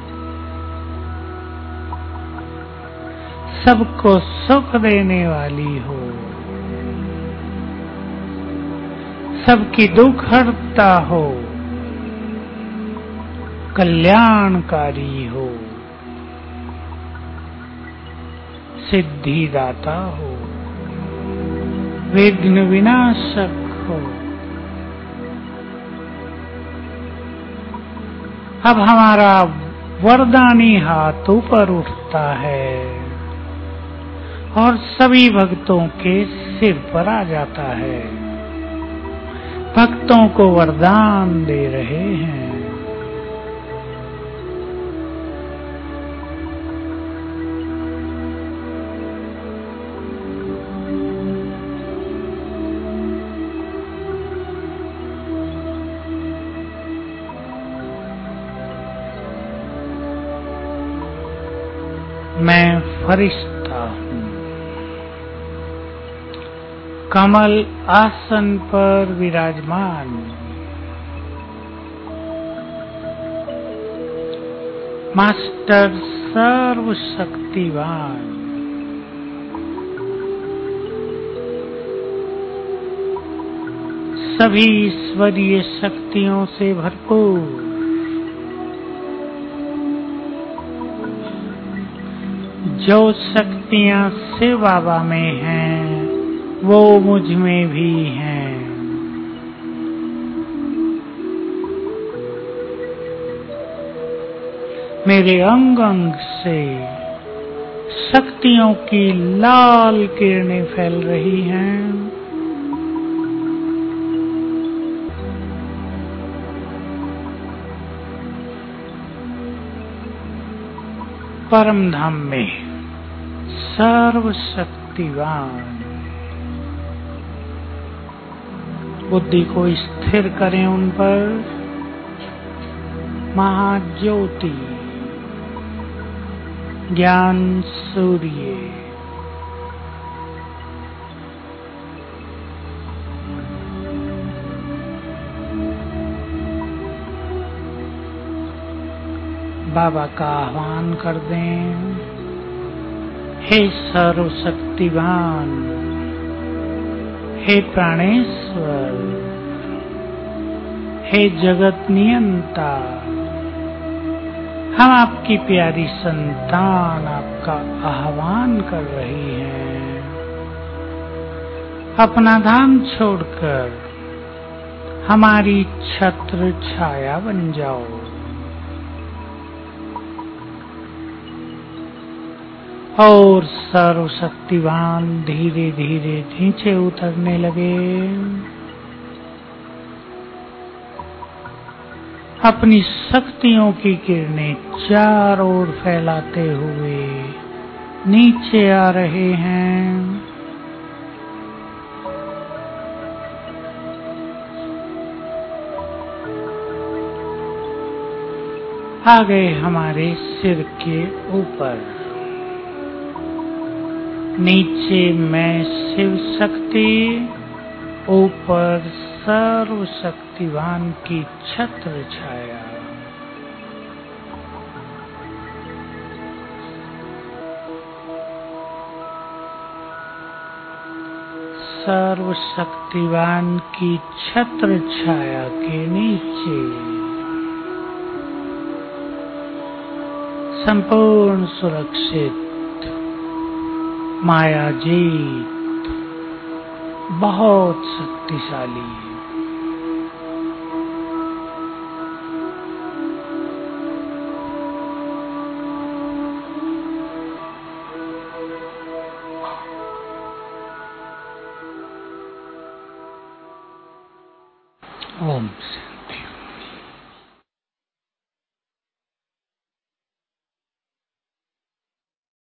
सबको सुख देने वाली हो, सबकी दुख हरता हो, कल्याणकारी हो, सिद्धिदाता हो, विघ्न विनाशक हो। अब हमारा वरदानी हाथ ऊपर उठता है और सभी भक्तों के सिर पर आ जाता है। भक्तों को वरदान दे रहे हैं। मैं फरिश्ता हूँ, कमल आसन पर विराजमान, मास्टर सर्वशक्तिवान, सभी ईश्वरीय शक्तियों से भरपूर, जो शक्तियां शिव बाबा में हैं, वो मुझ में भी हैं। मेरे अंग अंग से शक्तियों की लाल किरणें फैल रही हैं। परम धाम में सर्वशक्तिवान बुद्धि को स्थिर करें उन पर। महाज्योति ज्ञान सूर्य बाबा का आह्वान कर दें। हे सर्वशक्तिवान, हे प्राणेश्वर, हे जगत नियंता, हम आपकी प्यारी संतान आपका आह्वान कर रही हैं। अपना धाम छोड़कर हमारी छत्र छाया बन जाओ। और सर्वशक्तिवान धीरे धीरे नीचे उतरने लगे। अपनी शक्तियों की किरणें चारों ओर फैलाते हुए नीचे आ रहे हैं। आ गए हमारे सिर के ऊपर। नीचे मैं शिव शक्ति, ऊपर सर्व शक्तिवान की छत्र छाया। सर्व शक्तिवान की छत्र छाया के नीचे संपूर्ण सुरक्षित, मायाजीत, बहुत शक्तिशाली। ओम शांति।